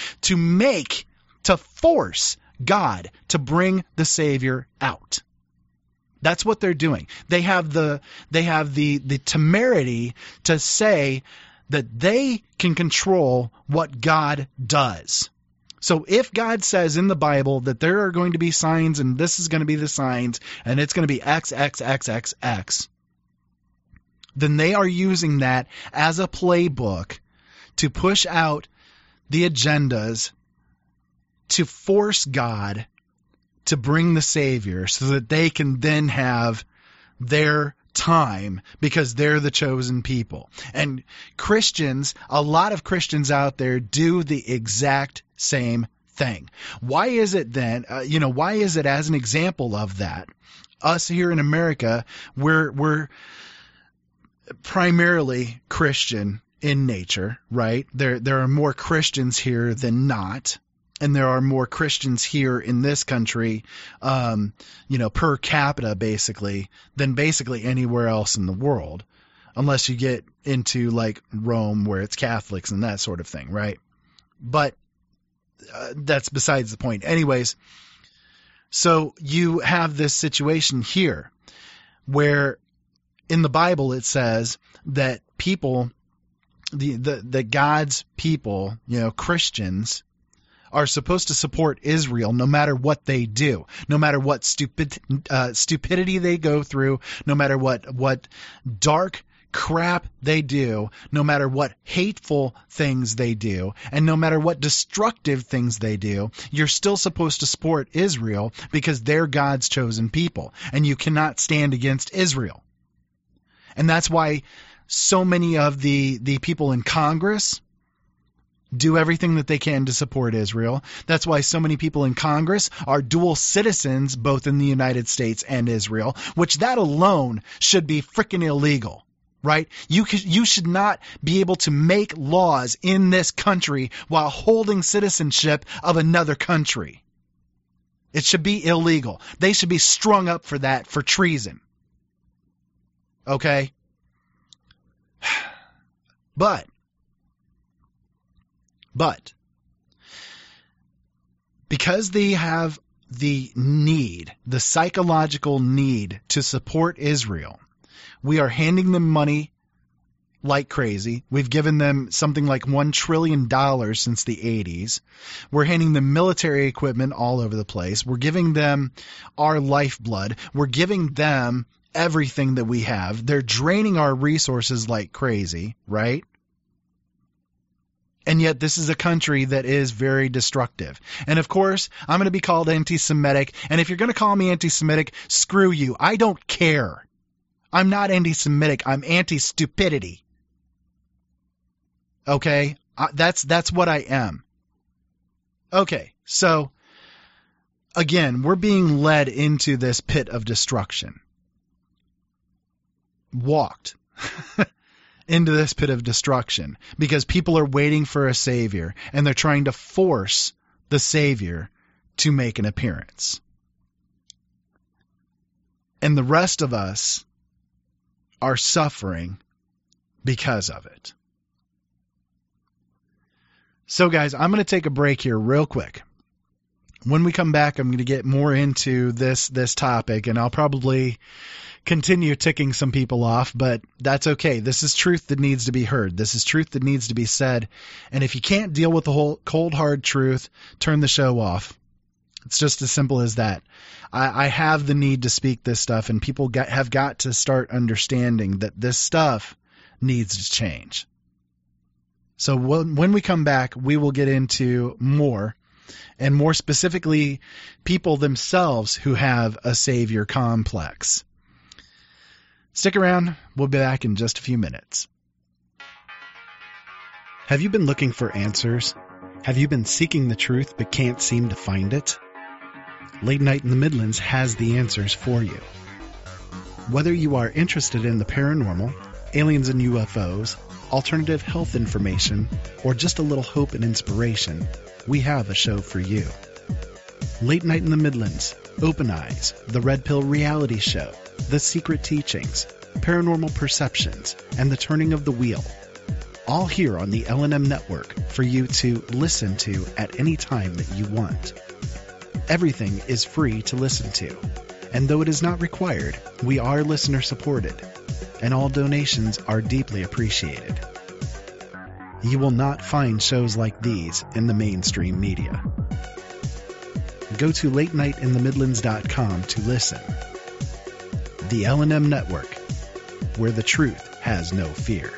to force God to bring the Savior out. That's what they're doing. They have the temerity to say that they can control what God does. So if God says in the Bible that there are going to be signs, and this is going to be the signs, and it's going to be X, X, X, X, X, then they are using that as a playbook to push out the agendas to force God to bring the Savior so that they can then have their time, because they're the chosen people. And Christians, a lot of Christians out there do the exact same thing. Why is it then, why is it, as an example of that, us here in America, we're primarily Christian in nature, right? There are more Christians here than not. And there are more Christians here in this country, per capita, basically, than basically anywhere else in the world, unless you get into like Rome, where it's Catholics and that sort of thing, right? But that's besides the point. Anyways, so you have this situation here where in the Bible it says that people, the God's people, Christians, are supposed to support Israel no matter what they do, no matter what stupidity they go through, no matter what dark crap they do, no matter what hateful things they do, and no matter what destructive things they do, you're still supposed to support Israel because they're God's chosen people, and you cannot stand against Israel. And that's why so many of the people in Congress do everything that they can to support Israel. That's why so many people in Congress are dual citizens, both in the United States and Israel, which that alone should be freaking illegal, right? You should not be able to make laws in this country while holding citizenship of another country. It should be illegal. They should be strung up for that, for treason. Okay? But because they have the need, the psychological need to support Israel. We are handing them money like crazy. We've given them something like $1 trillion since the 80s. We're handing them military equipment all over the place. We're giving them our lifeblood. We're giving them everything that we have. They're draining our resources like crazy, right? And yet this is a country that is very destructive. And of course, I'm going to be called anti-Semitic. And if you're going to call me anti-Semitic, screw you. I don't care. I'm not anti-Semitic. I'm anti-stupidity. Okay? That's what I am. Okay, so again, we're being led into this pit of destruction. Walked into this pit of destruction because people are waiting for a savior and they're trying to force the savior to make an appearance. And the rest of us are suffering because of it. So guys, I'm going to take a break here real quick. When we come back, I'm going to get more into this topic, and I'll probably continue ticking some people off, but that's okay. This is truth that needs to be heard. This is truth that needs to be said. And if you can't deal with the whole cold, hard truth, turn the show off. It's just as simple as that. I have the need to speak this stuff, and people have got to start understanding that this stuff needs to change. So when we come back, we will get into more, and more specifically, people themselves who have a savior complex. Stick around. We'll be back in just a few minutes. Have you been looking for answers? Have you been seeking the truth but can't seem to find it? Late Night in the Midlands has the answers for you. Whether you are interested in the paranormal, aliens and UFOs, alternative health information, or just a little hope and inspiration, we have a show for you. Late Night in the Midlands, Open Eyes, The Red Pill Reality Show, The Secret Teachings, Paranormal Perceptions, and The Turning of the Wheel. All here on the L&M Network for you to listen to at any time that you want. Everything is free to listen to, and though it is not required, we are listener supported, and all donations are deeply appreciated. You will not find shows like these in the mainstream media. Go to latenightinthemidlands.com to listen. The L&M Network, where the truth has no fear.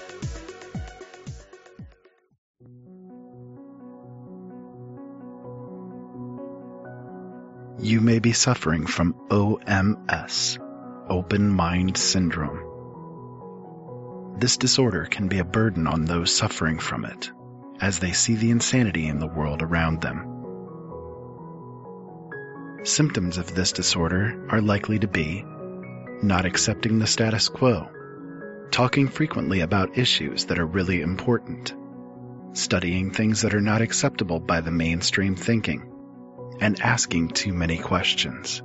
You may be suffering from OMS, Open Mind Syndrome. This disorder can be a burden on those suffering from it, as they see the insanity in the world around them. Symptoms of this disorder are likely to be not accepting the status quo, talking frequently about issues that are really important, studying things that are not acceptable by the mainstream thinking, and asking too many questions.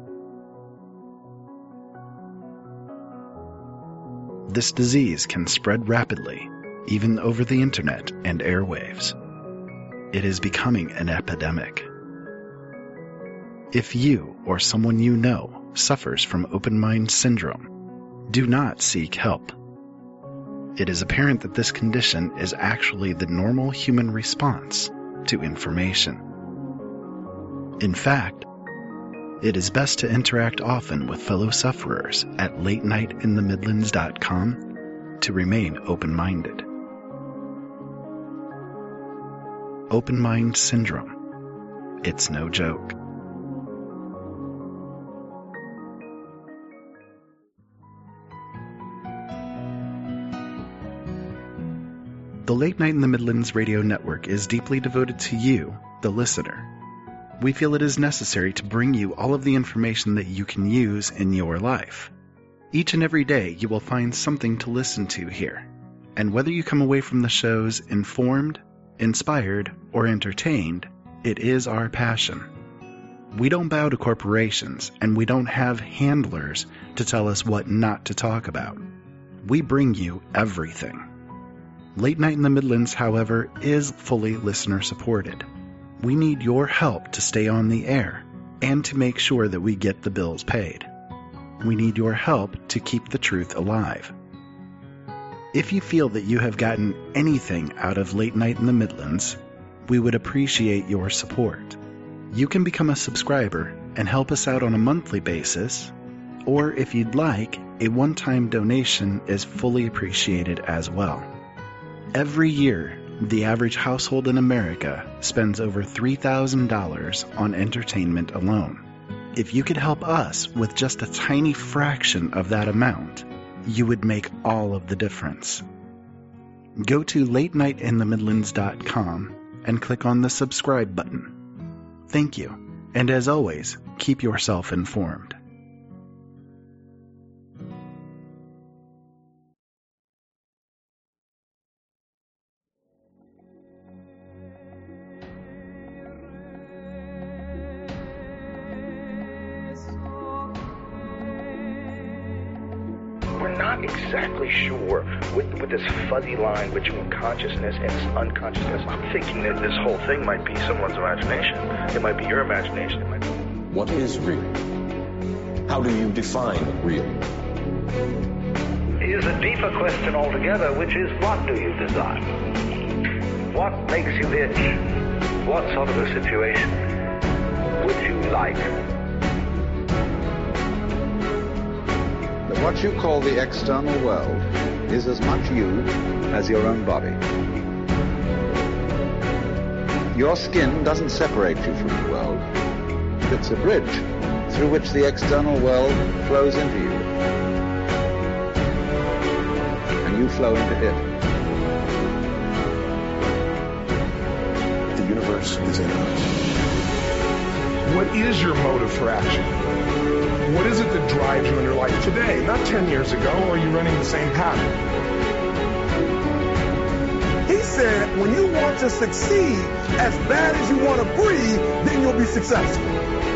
This disease can spread rapidly, even over the internet and airwaves. It is becoming an epidemic. If you or someone you know suffers from open mind syndrome, do not seek help. It is apparent that this condition is actually the normal human response to information. In fact, it is best to interact often with fellow sufferers at latenightinthemidlands.com to remain open-minded. Open mind syndrome. It's no joke. The Late Night in the Midlands radio network is deeply devoted to you, the listener. We feel it is necessary to bring you all of the information that you can use in your life. Each and every day you will find something to listen to here. And whether you come away from the shows informed, inspired, or entertained, it is our passion. We don't bow to corporations, and we don't have handlers to tell us what not to talk about. We bring you everything. Late Night in the Midlands, however, is fully listener supported. We need your help to stay on the air and to make sure that we get the bills paid. We need your help to keep the truth alive. If you feel that you have gotten anything out of Late Night in the Midlands, we would appreciate your support. You can become a subscriber and help us out on a monthly basis, or if you'd like, a one-time donation is fully appreciated as well. Every year, the average household in America spends over $3,000 on entertainment alone. If you could help us with just a tiny fraction of that amount, you would make all of the difference. Go to latenightinthemidlands.com and click on the subscribe button. Thank you, and as always, keep yourself informed. We're not exactly sure with this fuzzy line between consciousness and unconsciousness. I'm thinking that this whole thing might be someone's imagination. It might be your imagination. It might be... What is real? How do you define real? It is a deeper question altogether, which is, what do you desire? What makes you itch? What sort of a situation would you like? What you call the external world is as much you as your own body. Your skin doesn't separate you from the world. It's a bridge through which the external world flows into you. And you flow into it. The universe is in us. What is your motive for action? What is it that drives you in your life today, not 10 years ago? Or are you running the same pattern? He said, when you want to succeed as bad as you want to breathe, then you'll be successful.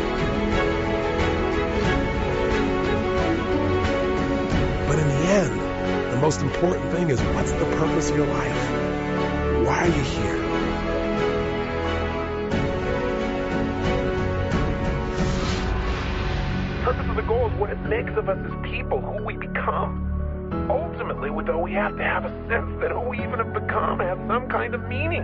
But in the end, the most important thing is, what's the purpose of your life? Why are you here? The goal is what it makes of us as people, who we become. Ultimately, though, we have to have a sense that who we even have become has some kind of meaning.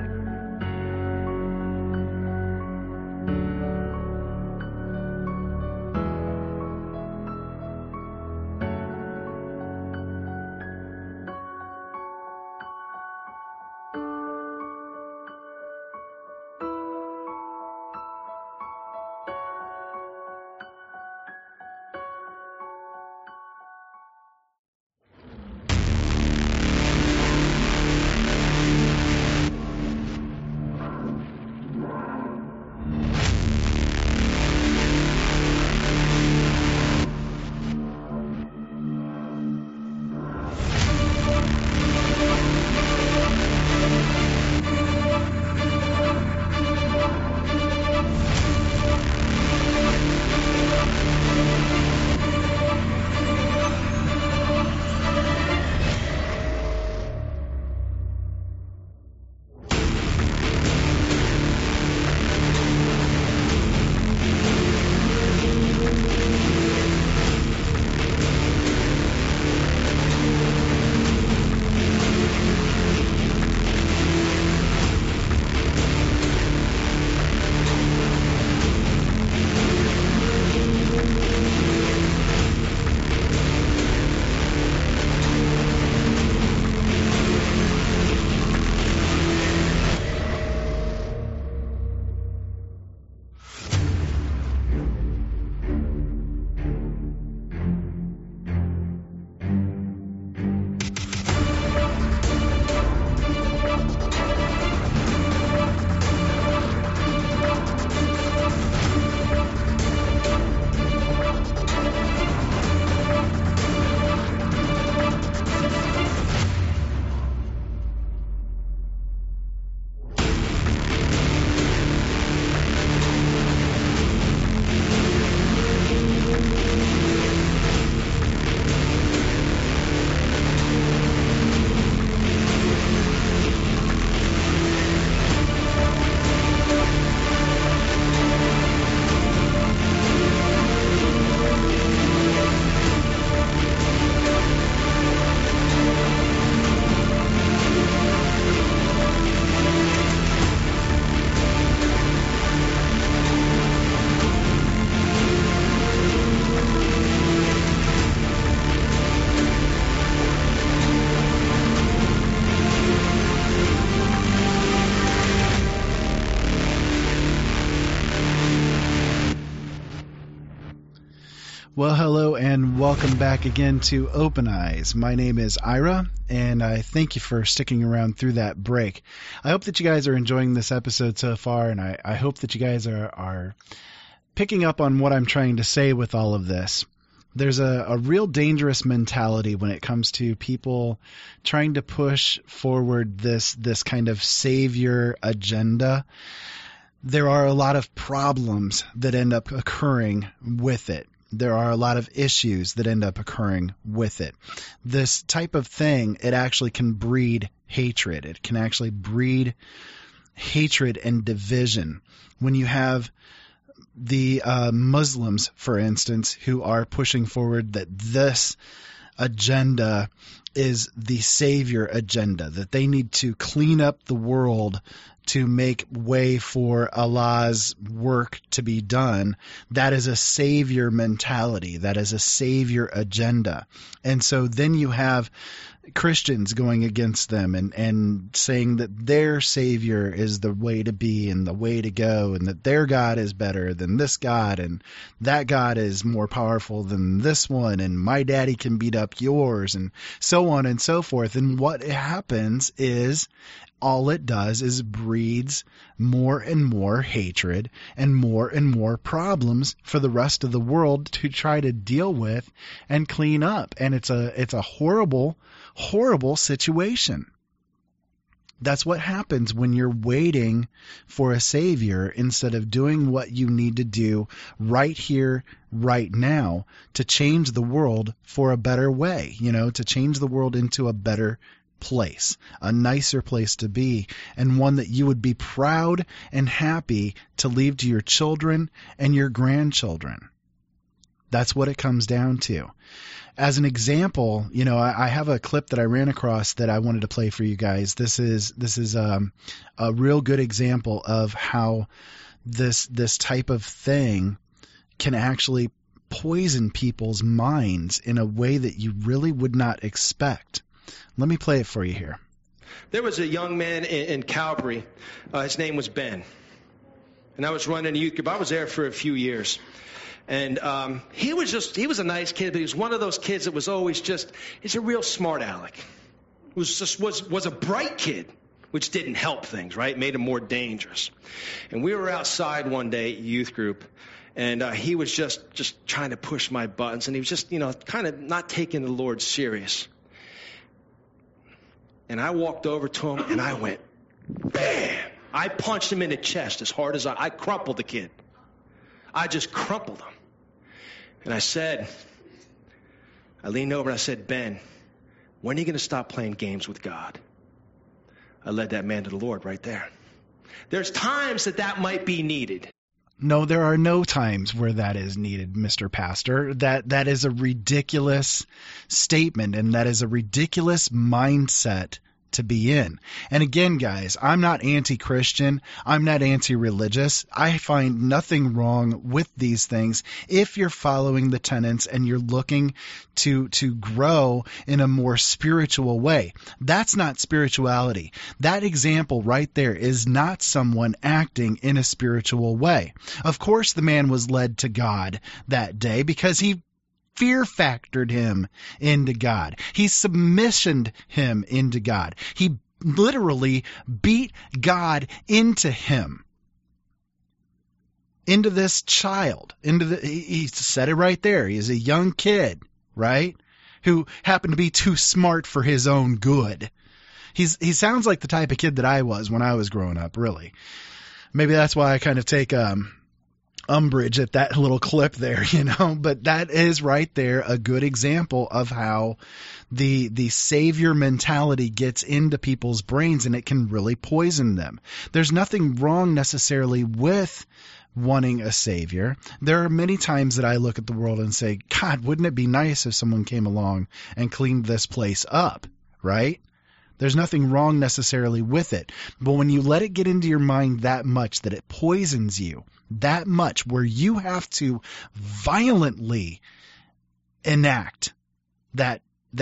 Well, hello and welcome back again to Open Eyes. My name is Ira, and I thank you for sticking around through that break. I hope that you guys are enjoying this episode so far, and I hope that you guys are picking up on what I'm trying to say with all of this. There's a real dangerous mentality when it comes to people trying to push forward this kind of savior agenda. There are a lot of problems that end up occurring with it. There are a lot of issues that end up occurring with it. This type of thing, it actually can breed hatred. It can actually breed hatred and division. When you have the Muslims, for instance, who are pushing forward that this agenda is the savior agenda, that they need to clean up the world to make way for Allah's work to be done, that is a savior mentality. That is a savior agenda. And so then you have Christians going against them and saying that their savior is the way to be and the way to go, and that their God is better than this God, and that God is more powerful than this one, and my daddy can beat up yours, and so on and so forth. And what happens is, all it does is breeds more and more hatred and more problems for the rest of the world to try to deal with and clean up. And it's a horrible, horrible situation. That's what happens when you're waiting for a savior instead of doing what you need to do right here, right now, to change the world for a better way, to change the world into a better place, a nicer place to be, and one that you would be proud and happy to leave to your children and your grandchildren. That's what it comes down to. As an example, I have a clip that I ran across that I wanted to play for you guys. This is a real good example of how this type of thing can actually poison people's minds in a way that you really would not expect. Let me play it for you here. There was a young man in Calvary. His name was Ben. And I was running a youth group. I was there for a few years. And he was a nice kid, but he was one of those kids that was always he's a real smart aleck. Was a bright kid, which didn't help things, right? Made him more dangerous. And we were outside one day at youth group, and he was just trying to push my buttons, and he was just, kind of not taking the Lord serious. And I walked over to him, and I went, bam! I punched him in the chest as hard as I crumpled the kid. I just crumpled him. And I leaned over and I said, Ben, when are you going to stop playing games with God? I led that man to the Lord right there. There's times that might be needed. No, there are no times where that is needed, Mr. Pastor. That is a ridiculous statement, and that is a ridiculous mindset to be in. And again, guys, I'm not anti-Christian. I'm not anti-religious. I find nothing wrong with these things if you're following the tenets and you're looking to grow in a more spiritual way. That's not spirituality. That example right there is not someone acting in a spiritual way. Of course, the man was led to God that day because he fear factored him into God. He submissioned him into God. He literally beat God into him, into this child, he said it right there. He's a young kid, right? Who happened to be too smart for his own good. He sounds like the type of kid that I was when I was growing up, really. Maybe that's why I kind of take umbrage at that little clip there, but that is right there a good example of how the savior mentality gets into people's brains, and it can really poison them. There's nothing wrong necessarily with wanting a savior. There are many times that I look at the world and say, God, wouldn't it be nice if someone came along and cleaned this place up, right? There's nothing wrong necessarily with it. But when you let it get into your mind that much that it poisons you, that much where you have to violently enact that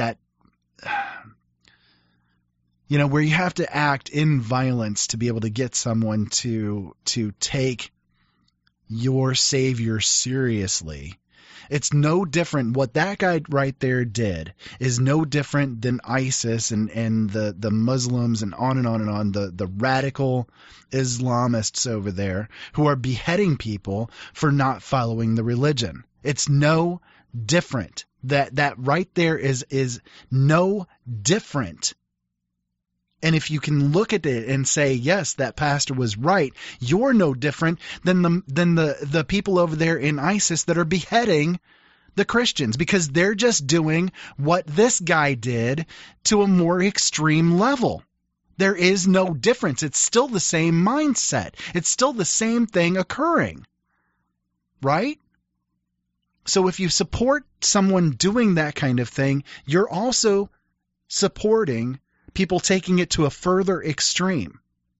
where you have to act in violence to be able to get someone to take your savior seriously, It's no different. What that guy right there did is no different than ISIS and the Muslims and on and on and on, the radical Islamists over there who are beheading people for not following the religion. It's no different. That right there is no different. And if you can look at it and say, yes, that pastor was right, you're no different than the people over there in ISIS that are beheading the Christians, because they're just doing what this guy did to a more extreme level. There is no difference. It's still the same mindset. It's still the same thing occurring. Right? So if you support someone doing that kind of thing, you're also supporting people taking it to a further extreme.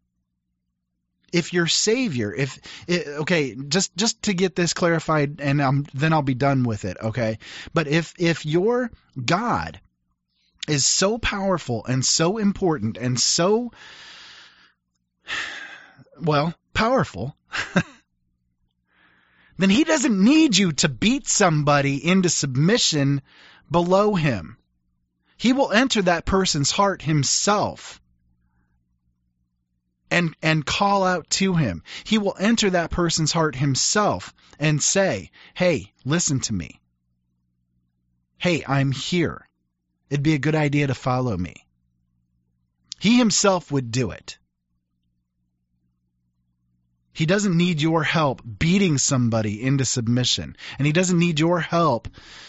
If your Savior, just to get this clarified, and then I'll be done with it, okay? But if your God is so powerful and so important and so, powerful, then he doesn't need you to beat somebody into submission below him. He will enter that person's heart himself and call out to him. He will enter that person's heart himself and say, hey, listen to me. Hey, I'm here. It'd be a good idea to follow me. He himself would do it. He doesn't need your help beating somebody into submission. And he doesn't need your help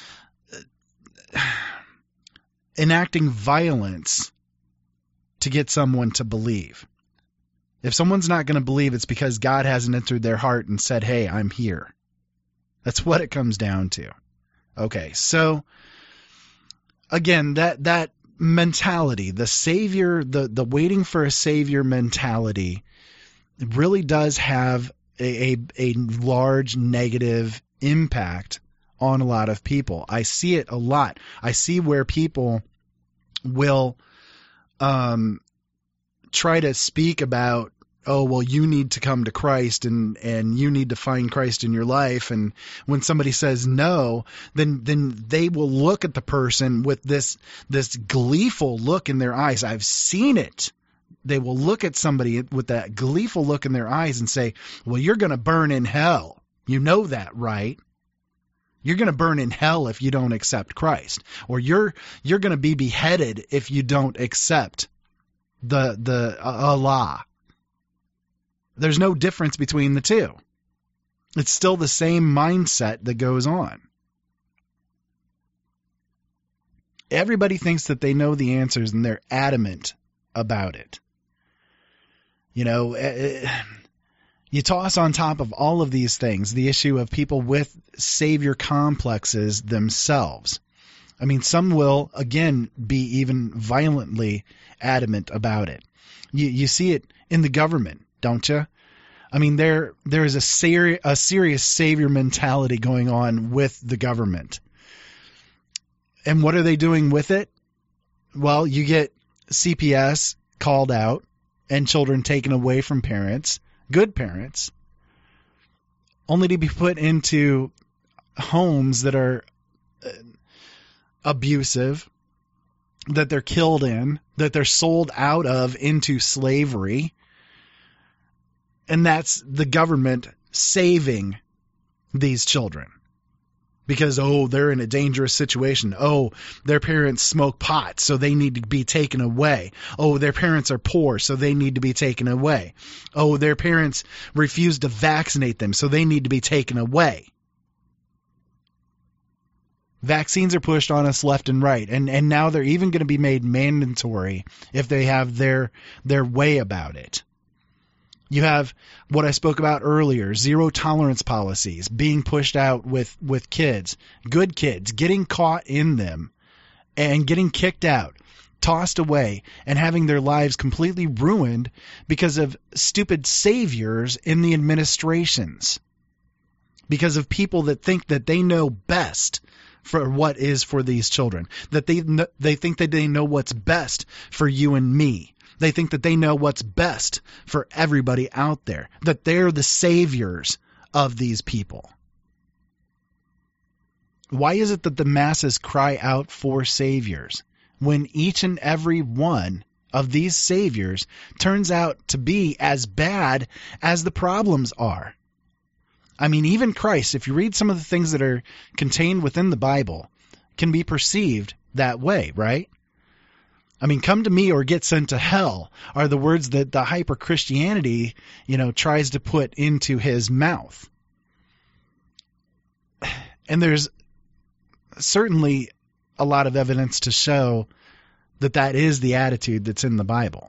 enacting violence to get someone to believe. If someone's not going to believe, it's because God hasn't entered their heart and said, hey, I'm here. That's what it comes down to. Okay, so again, that mentality, the Savior, the waiting for a Savior mentality, really does have a large negative impact on a lot of people. I see it a lot. I see where people will try to speak about, oh, well, you need to come to Christ and you need to find Christ in your life. And when somebody says no, then they will look at the person with this gleeful look in their eyes. I've seen it. They will look at somebody with that gleeful look in their eyes and say, well, you're going to burn in hell. You know that, right? You're going to burn in hell if you don't accept Christ, or you're going to be beheaded if you don't accept the Allah. There's no difference between the two. It's still the same mindset that goes on. Everybody thinks that they know the answers and they're adamant about it. You know, you toss on top of all of these things the issue of people with savior complexes themselves. I mean, some will, again, be even violently adamant about it. You see it in the government, don't you? I mean, there is a serious savior mentality going on with the government. And what are they doing with it? Well, you get CPS called out and children taken away from parents, good parents, only to be put into homes that are abusive, that they're killed in, that they're sold out of into slavery. And that's the government saving these children. Because, oh, they're in a dangerous situation. Oh, their parents smoke pot, so they need to be taken away. Oh, their parents are poor, so they need to be taken away. Oh, their parents refuse to vaccinate them, so they need to be taken away. Vaccines are pushed on us left and right, and now they're even going to be made mandatory if they have their way about it. You have what I spoke about earlier, zero tolerance policies being pushed out with kids, good kids, getting caught in them and getting kicked out, tossed away, and having their lives completely ruined because of stupid saviors in the administrations, because of people that think that they know best for what is for these children, that they think that they know what's best for you and me. They think that they know what's best for everybody out there, that they're the saviors of these people. Why is it that the masses cry out for saviors when each and every one of these saviors turns out to be as bad as the problems are? I mean, even Christ, if you read some of the things that are contained within the Bible, can be perceived that way, right? I mean, come to me or get sent to hell are the words that the hyper-Christianity, tries to put into his mouth. And there's certainly a lot of evidence to show that that is the attitude that's in the Bible.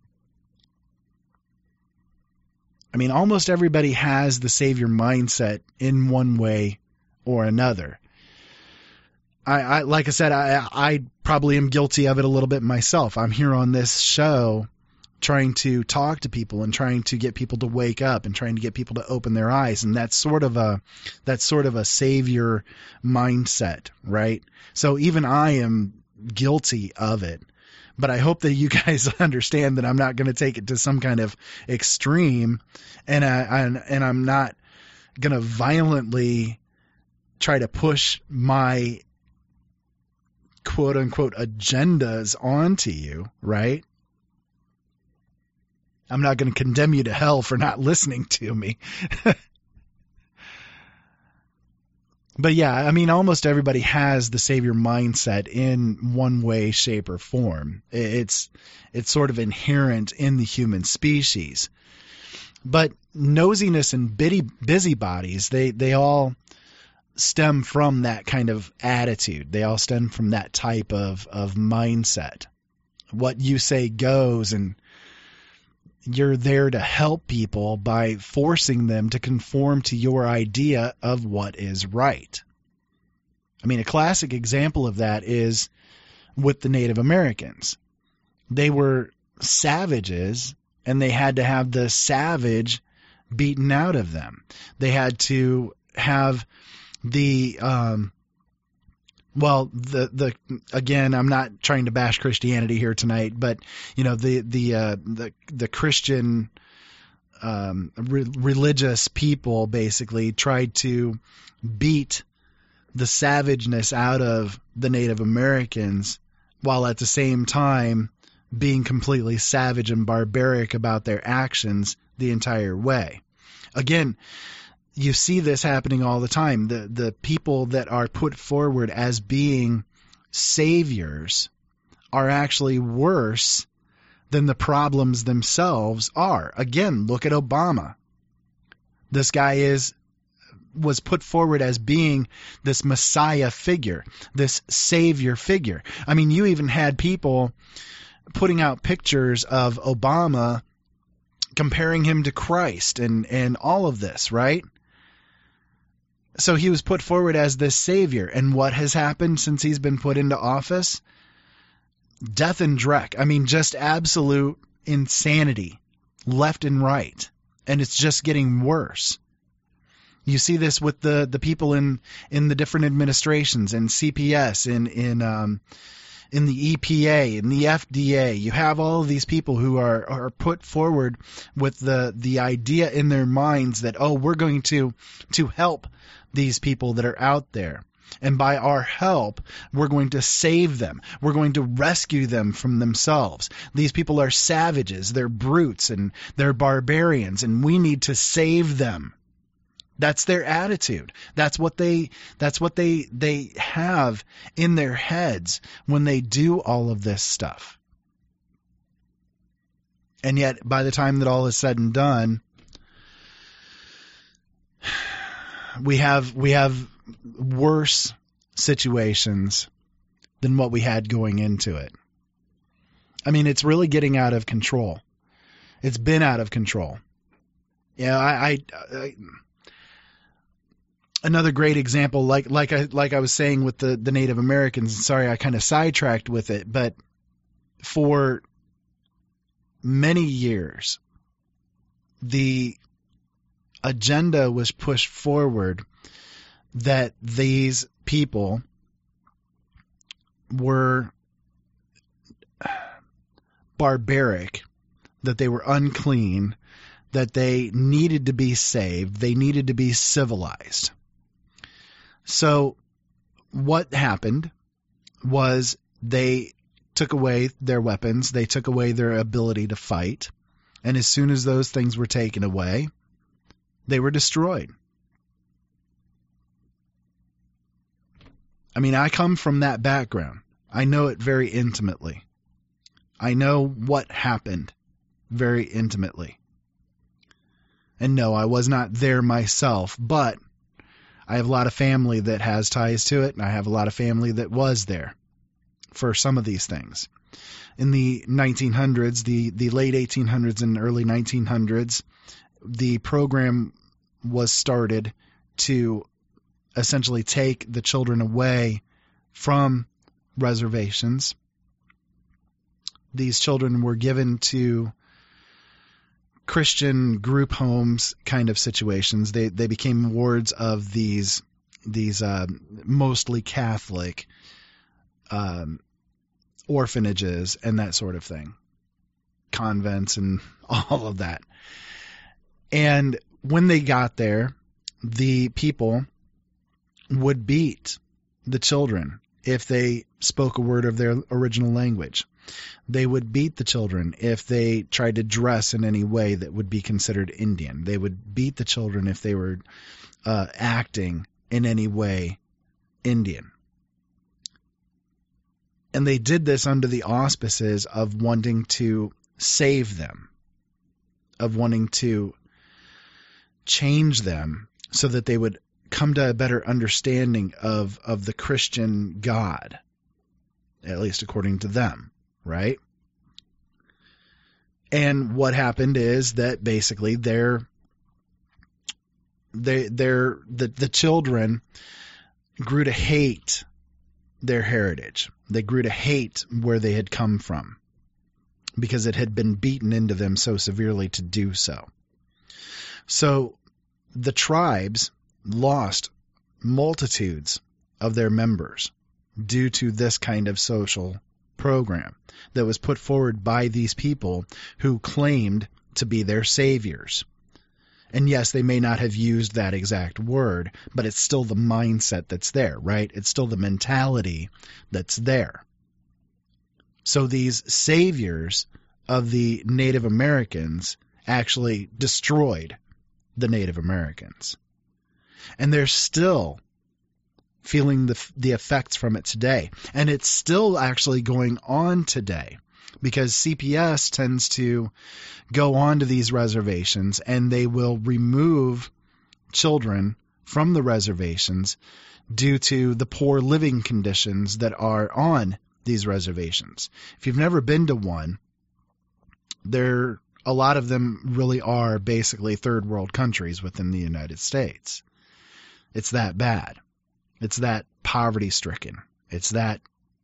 I mean, almost everybody has the Savior mindset in one way or another. I like I said, I probably am guilty of it a little bit myself. I'm here on this show trying to talk to people and trying to get people to wake up and trying to get people to open their eyes, and that's sort of a Savior mindset, right? So even I am guilty of it. But I hope that you guys understand that I'm not going to take it to some kind of extreme, and I'm not going to violently try to push my quote-unquote agendas onto you, right? I'm not going to condemn you to hell for not listening to me. But yeah, I mean, almost everybody has the Savior mindset in one way, shape, or form. It's sort of inherent in the human species. But nosiness and busybodies, they all stem from that kind of attitude. They all stem from that type of mindset. What you say goes, and you're there to help people by forcing them to conform to your idea of what is right. I mean, a classic example of that is with the Native Americans. They were savages, and they had to have the savage beaten out of them. They had to have the again, I'm not trying to bash Christianity here tonight, but the Christian religious people basically tried to beat the savageness out of the Native Americans, while at the same time being completely savage and barbaric about their actions the entire way. Again, you see this happening all the time. The people that are put forward as being saviors are actually worse than the problems themselves are. Again, look at Obama. This guy was put forward as being this Messiah figure, this savior figure. I mean, you even had people putting out pictures of Obama comparing him to Christ and all of this, right? So he was put forward as this savior. And what has happened since he's been put into office? Death and dreck. I mean, just absolute insanity left and right. And it's just getting worse. You see this with the people in the different administrations, in CPS, in the EPA, in the FDA. You have all of these people who are put forward with the idea in their minds that, we're going to help these people that are out there. And by our help, we're going to save them. We're going to rescue them from themselves. These people are savages. They're brutes and they're barbarians, and we need to save them. That's their attitude. That's what they have in their heads when they do all of this stuff. And yet, by the time that all is said and done, we have worse situations than what we had going into it. I mean, it's really getting out of control. It's been out of control. I another great example, like I was saying with the Native Americans. Sorry, I kind of sidetracked with it, but for many years, the agenda was pushed forward that these people were barbaric, that they were unclean, that they needed to be saved, they needed to be civilized. So what happened was they took away their weapons, they took away their ability to fight, and as soon as those things were taken away, they were destroyed. I mean, I come from that background. I know it very intimately. I know what happened very intimately. And no, I was not there myself, but I have a lot of family that has ties to it, and I have a lot of family that was there for some of these things. In the 1900s, the late 1800s and early 1900s, the program was started to essentially take the children away from reservations. These children were given to Christian group homes kind of situations. They became wards of these mostly Catholic orphanages and that sort of thing, convents and all of that. And when they got there, the people would beat the children if they spoke a word of their original language. They would beat the children if they tried to dress in any way that would be considered Indian. They would beat the children if they were acting in any way Indian. And they did this under the auspices of wanting to save them, of wanting to change them so that they would come to a better understanding of the Christian God, at least according to them, right? And what happened is that basically the children grew to hate their heritage. They grew to hate where they had come from because it had been beaten into them so severely to do so. So the tribes lost multitudes of their members due to this kind of social program that was put forward by these people who claimed to be their saviors. And yes, they may not have used that exact word, but it's still the mindset that's there, right? It's still the mentality that's there. So these saviors of the Native Americans actually destroyed the Native Americans. And they're still feeling the effects from it today. And it's still actually going on today because CPS tends to go on to these reservations and they will remove children from the reservations due to the poor living conditions that are on these reservations. If you've never been to one, a lot of them really are basically third world countries within the United States. It's that bad. It's that poverty-stricken. It's that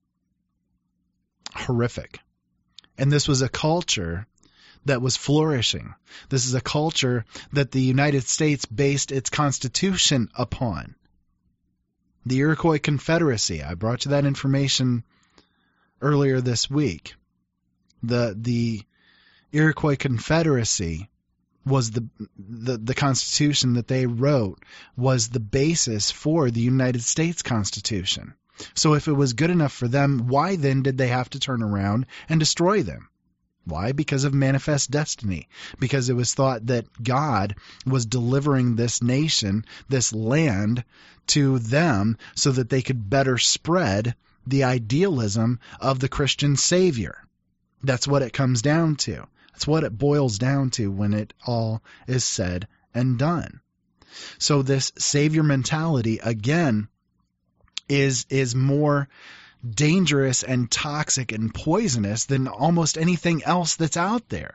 horrific. And this was a culture that was flourishing. This is a culture that the United States based its constitution upon. The Iroquois Confederacy, I brought you that information earlier this week. The Iroquois Confederacy was the Constitution that they wrote was the basis for the United States Constitution. So if it was good enough for them, why then did they have to turn around and destroy them? Why? Because of manifest destiny. Because it was thought that God was delivering this nation, this land, to them so that they could better spread the idealism of the Christian Savior. That's what it comes down to. That's what it boils down to when it all is said and done. So this Savior mentality, again, is more dangerous and toxic and poisonous than almost anything else that's out there.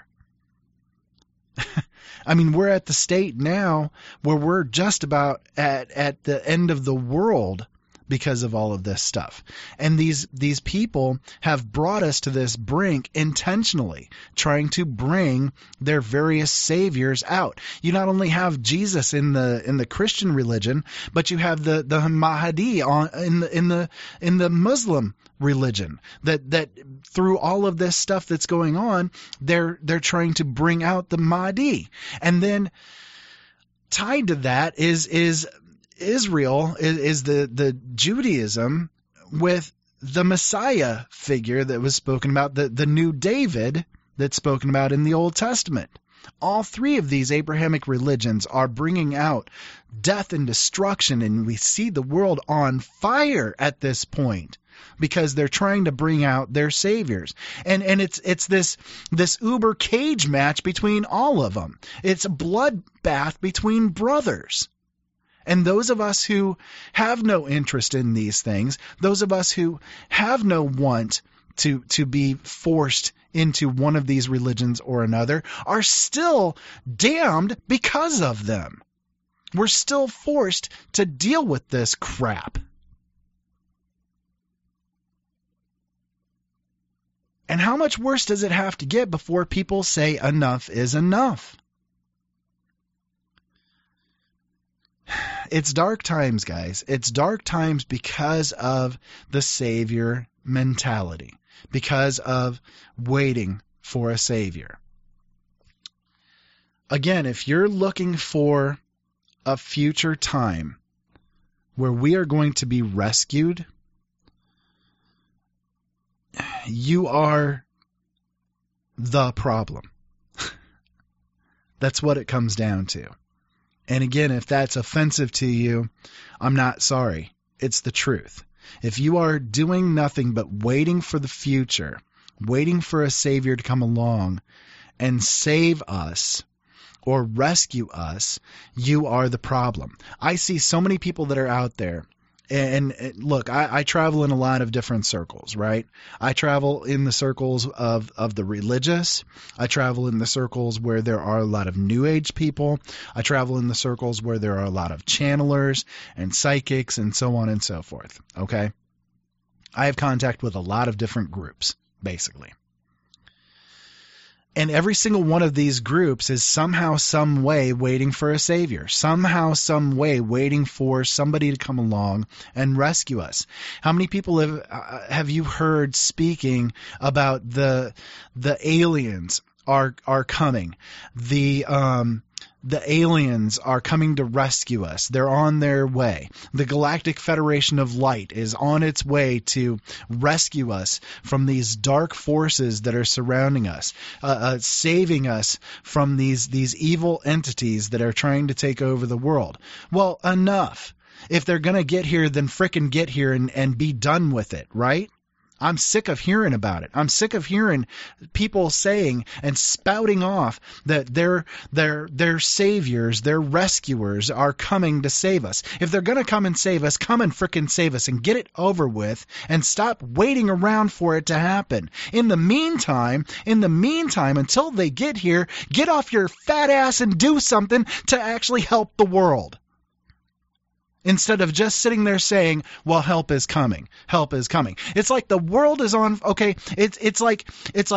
I mean, we're at the state now where we're just about at the end of the world because of all of this stuff. And these people have brought us to this brink intentionally, trying to bring their various saviors out. You not only have Jesus in the Christian religion, but you have the Mahdi in the Muslim religion. That through all of this stuff that's going on, they're trying to bring out the Mahdi. And then tied to that is Israel is the Judaism with the Messiah figure that was spoken about, the new David that's spoken about in the Old Testament. All three of these Abrahamic religions are bringing out death and destruction, and we see the world on fire at this point because they're trying to bring out their saviors. And it's this uber cage match between all of them. It's a bloodbath between brothers. And those of us who have no interest in these things, those of us who have no want to be forced into one of these religions or another, are still damned because of them. We're still forced to deal with this crap. And how much worse does it have to get before people say enough is enough? It's dark times, guys. It's dark times because of the Savior mentality, because of waiting for a Savior. Again, if you're looking for a future time where we are going to be rescued, you are the problem. That's what it comes down to. And again, if that's offensive to you, I'm not sorry. It's the truth. If you are doing nothing but waiting for the future, waiting for a Savior to come along and save us or rescue us, you are the problem. I see so many people that are out there. And look, I travel in a lot of different circles, right? I travel in the circles of the religious. I travel in the circles where there are a lot of New Age people. I travel in the circles where there are a lot of channelers and psychics and so on and so forth, okay? I have contact with a lot of different groups, basically. And every single one of these groups is somehow, some way waiting for a Savior. Somehow, some way waiting for somebody to come along and rescue us. How many people have you heard speaking about the aliens are coming? The aliens are coming to rescue us. They're on their way. The Galactic Federation of Light is on its way to rescue us from these dark forces that are surrounding us, saving us from these evil entities that are trying to take over the world. Well, enough. If they're going to get here, then frickin' get here and be done with it, right? I'm sick of hearing about it. I'm sick of hearing people saying and spouting off that their saviors, their rescuers are coming to save us. If they're going to come and save us, come and frickin' save us and get it over with and stop waiting around for it to happen. In the meantime, until they get here, get off your fat ass and do something to actually help the world. Instead of just sitting there saying, well, help is coming. Help is coming. It's like the world is on, okay, it's like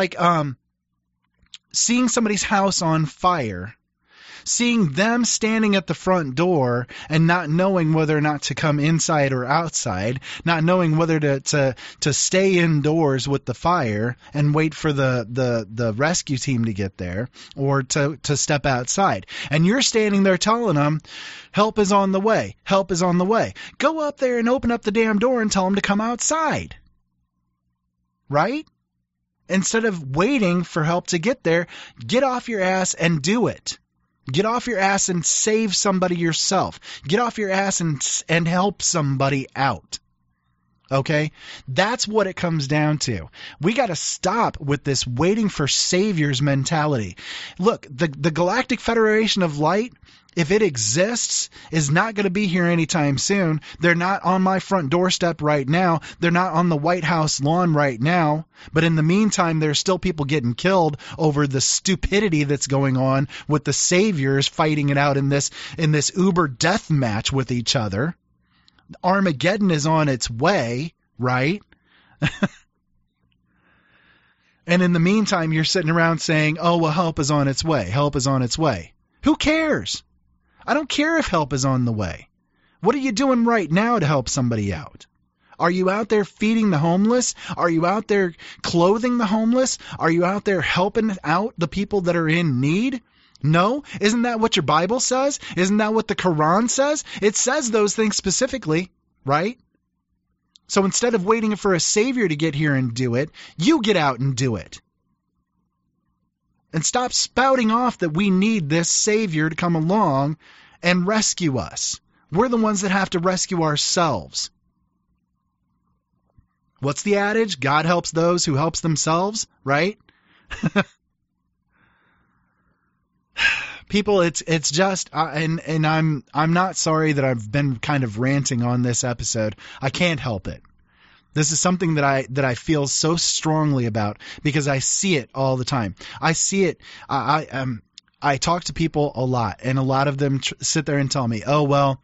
seeing somebody's house on fire, seeing them standing at the front door and not knowing whether or not to come inside or outside, not knowing whether to stay indoors with the fire and wait for the rescue team to get there or to step outside. And you're standing there telling them, help is on the way. Help is on the way. Go up there and open up the damn door and tell them to come outside. Right? Instead of waiting for help to get there, get off your ass and do it. Get off your ass and save somebody yourself. Get off your ass and help somebody out. Okay? That's what it comes down to. We got to stop with this waiting for saviors mentality. Look, the Galactic Federation of Light, if it exists, is not going to be here anytime soon. They're not on my front doorstep right now. They're not on the White House lawn right now. But in the meantime, there's still people getting killed over the stupidity that's going on with the saviors fighting it out in this uber death match with each other. Armageddon is on its way, right? And in the meantime, you're sitting around saying, oh, well, help is on its way. Help is on its way. Who cares? I don't care if help is on the way. What are you doing right now to help somebody out? Are you out there feeding the homeless? Are you out there clothing the homeless? Are you out there helping out the people that are in need? No? Isn't that what your Bible says? Isn't that what the Quran says? It says those things specifically, right? So instead of waiting for a savior to get here and do it, you get out and do it. And stop spouting off that we need this savior to come along and rescue us. We're the ones that have to rescue ourselves. What's the adage? God helps those who helps themselves, right? People, it's just, and I'm not sorry that I've been kind of ranting on this episode. I can't help it. This is something that I feel so strongly about because I see it all the time. I see it. I talk to people a lot, and a lot of them sit there and tell me, "Oh well,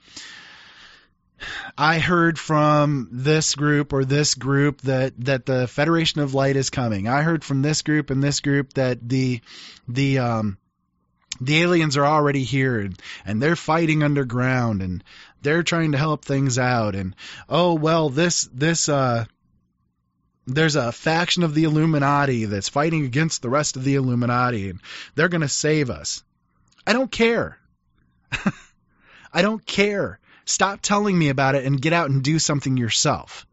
I heard from this group or this group that the Federation of Light is coming. I heard from this group and this group that the aliens are already here and they're fighting underground and they're trying to help things out. And oh well, there's a faction of the Illuminati that's fighting against the rest of the Illuminati and they're going to save us." I don't care. I don't care. Stop telling me about it and get out and do something yourself.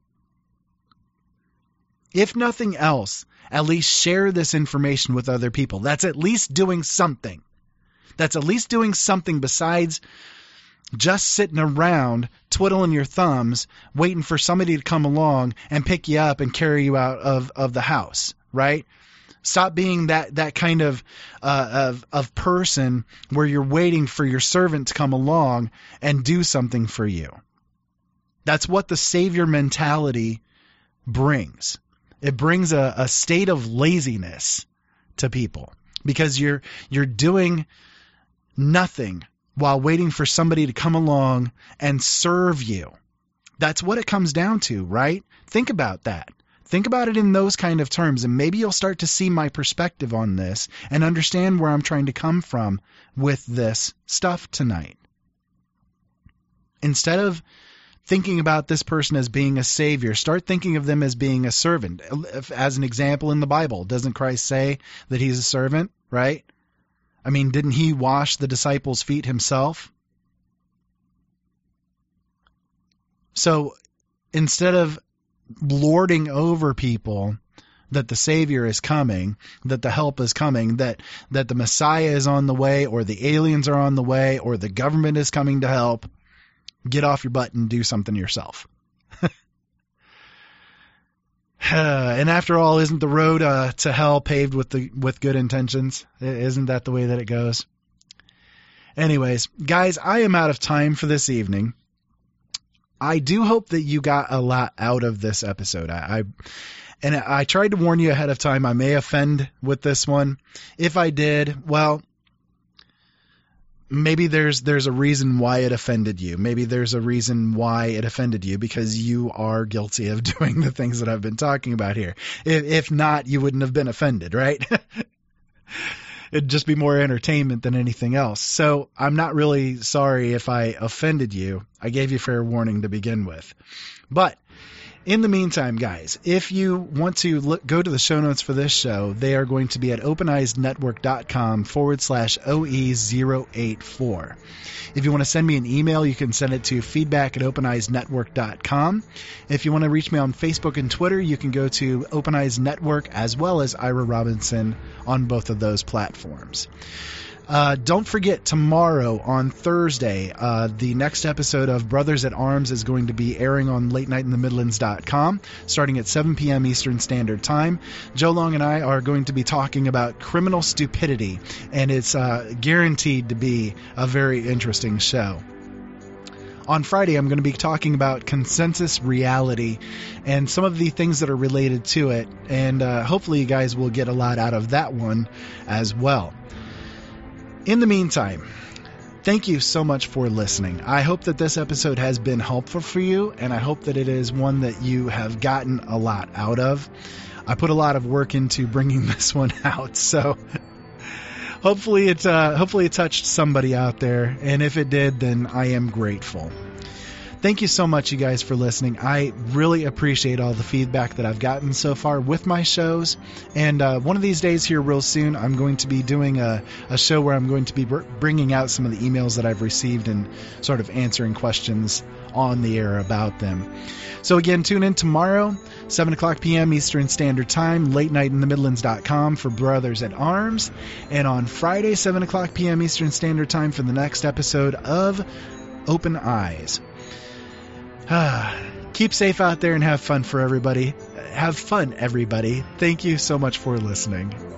If nothing else, at least share this information with other people. That's at least doing something. That's at least doing something besides just sitting around twiddling your thumbs, waiting for somebody to come along and pick you up and carry you out of the house, right? Stop being that kind of person where you're waiting for your servant to come along and do something for you. That's what the savior mentality brings. It brings a state of laziness to people because you're doing nothing while waiting for somebody to come along and serve you. That's what it comes down to, right? Think about that. Think about it in those kind of terms, and maybe you'll start to see my perspective on this and understand where I'm trying to come from with this stuff tonight. Instead of thinking about this person as being a savior, start thinking of them as being a servant. As an example in the Bible, doesn't Christ say that he's a servant, right? I mean, didn't he wash the disciples' feet himself? So instead of lording over people that the Savior is coming, that the help is coming, that the Messiah is on the way, or the aliens are on the way, or the government is coming to help, get off your butt and do something yourself. And after all, isn't the road to hell paved with good intentions? Isn't that the way that it goes? Anyways, guys, I am out of time for this evening. I do hope that you got a lot out of this episode. I tried to warn you ahead of time. I may offend with this one. If I did, well, maybe there's a reason why it offended you. Maybe there's a reason why it offended you because you are guilty of doing the things that I've been talking about here. If not, you wouldn't have been offended, right? It'd just be more entertainment than anything else. So I'm not really sorry if I offended you. I gave you fair warning to begin with. But in the meantime, guys, if you want to go to the show notes for this show, they are going to be at openeyesnetwork.com/OE084. If you want to send me an email, you can send it to feedback@openeyesnetwork.com. If you want to reach me on Facebook and Twitter, you can go to Open Eyes Network as well as Ira Robinson on both of those platforms. Don't forget, tomorrow on Thursday, the next episode of Brothers at Arms is going to be airing on LateNightInTheMidlands.com, starting at 7 p.m. Eastern Standard Time. Joe Long and I are going to be talking about criminal stupidity, and it's guaranteed to be a very interesting show. On Friday, I'm going to be talking about consensus reality and some of the things that are related to it, and hopefully you guys will get a lot out of that one as well. In the meantime, thank you so much for listening. I hope that this episode has been helpful for you, and I hope that it is one that you have gotten a lot out of. I put a lot of work into bringing this one out, so hopefully it touched somebody out there, and if it did, then I am grateful. Thank you so much, you guys, for listening. I really appreciate all the feedback that I've gotten so far with my shows. And one of these days here real soon, I'm going to be doing a show where I'm going to be bringing out some of the emails that I've received and sort of answering questions on the air about them. So again, tune in tomorrow, 7 o'clock p.m. Eastern Standard Time, latenightintthemidlands.com for Brothers at Arms. And on Friday, 7 o'clock p.m. Eastern Standard Time for the next episode of Open Eyes. Keep safe out there and have fun for everybody. Have fun, everybody. Thank you so much for listening.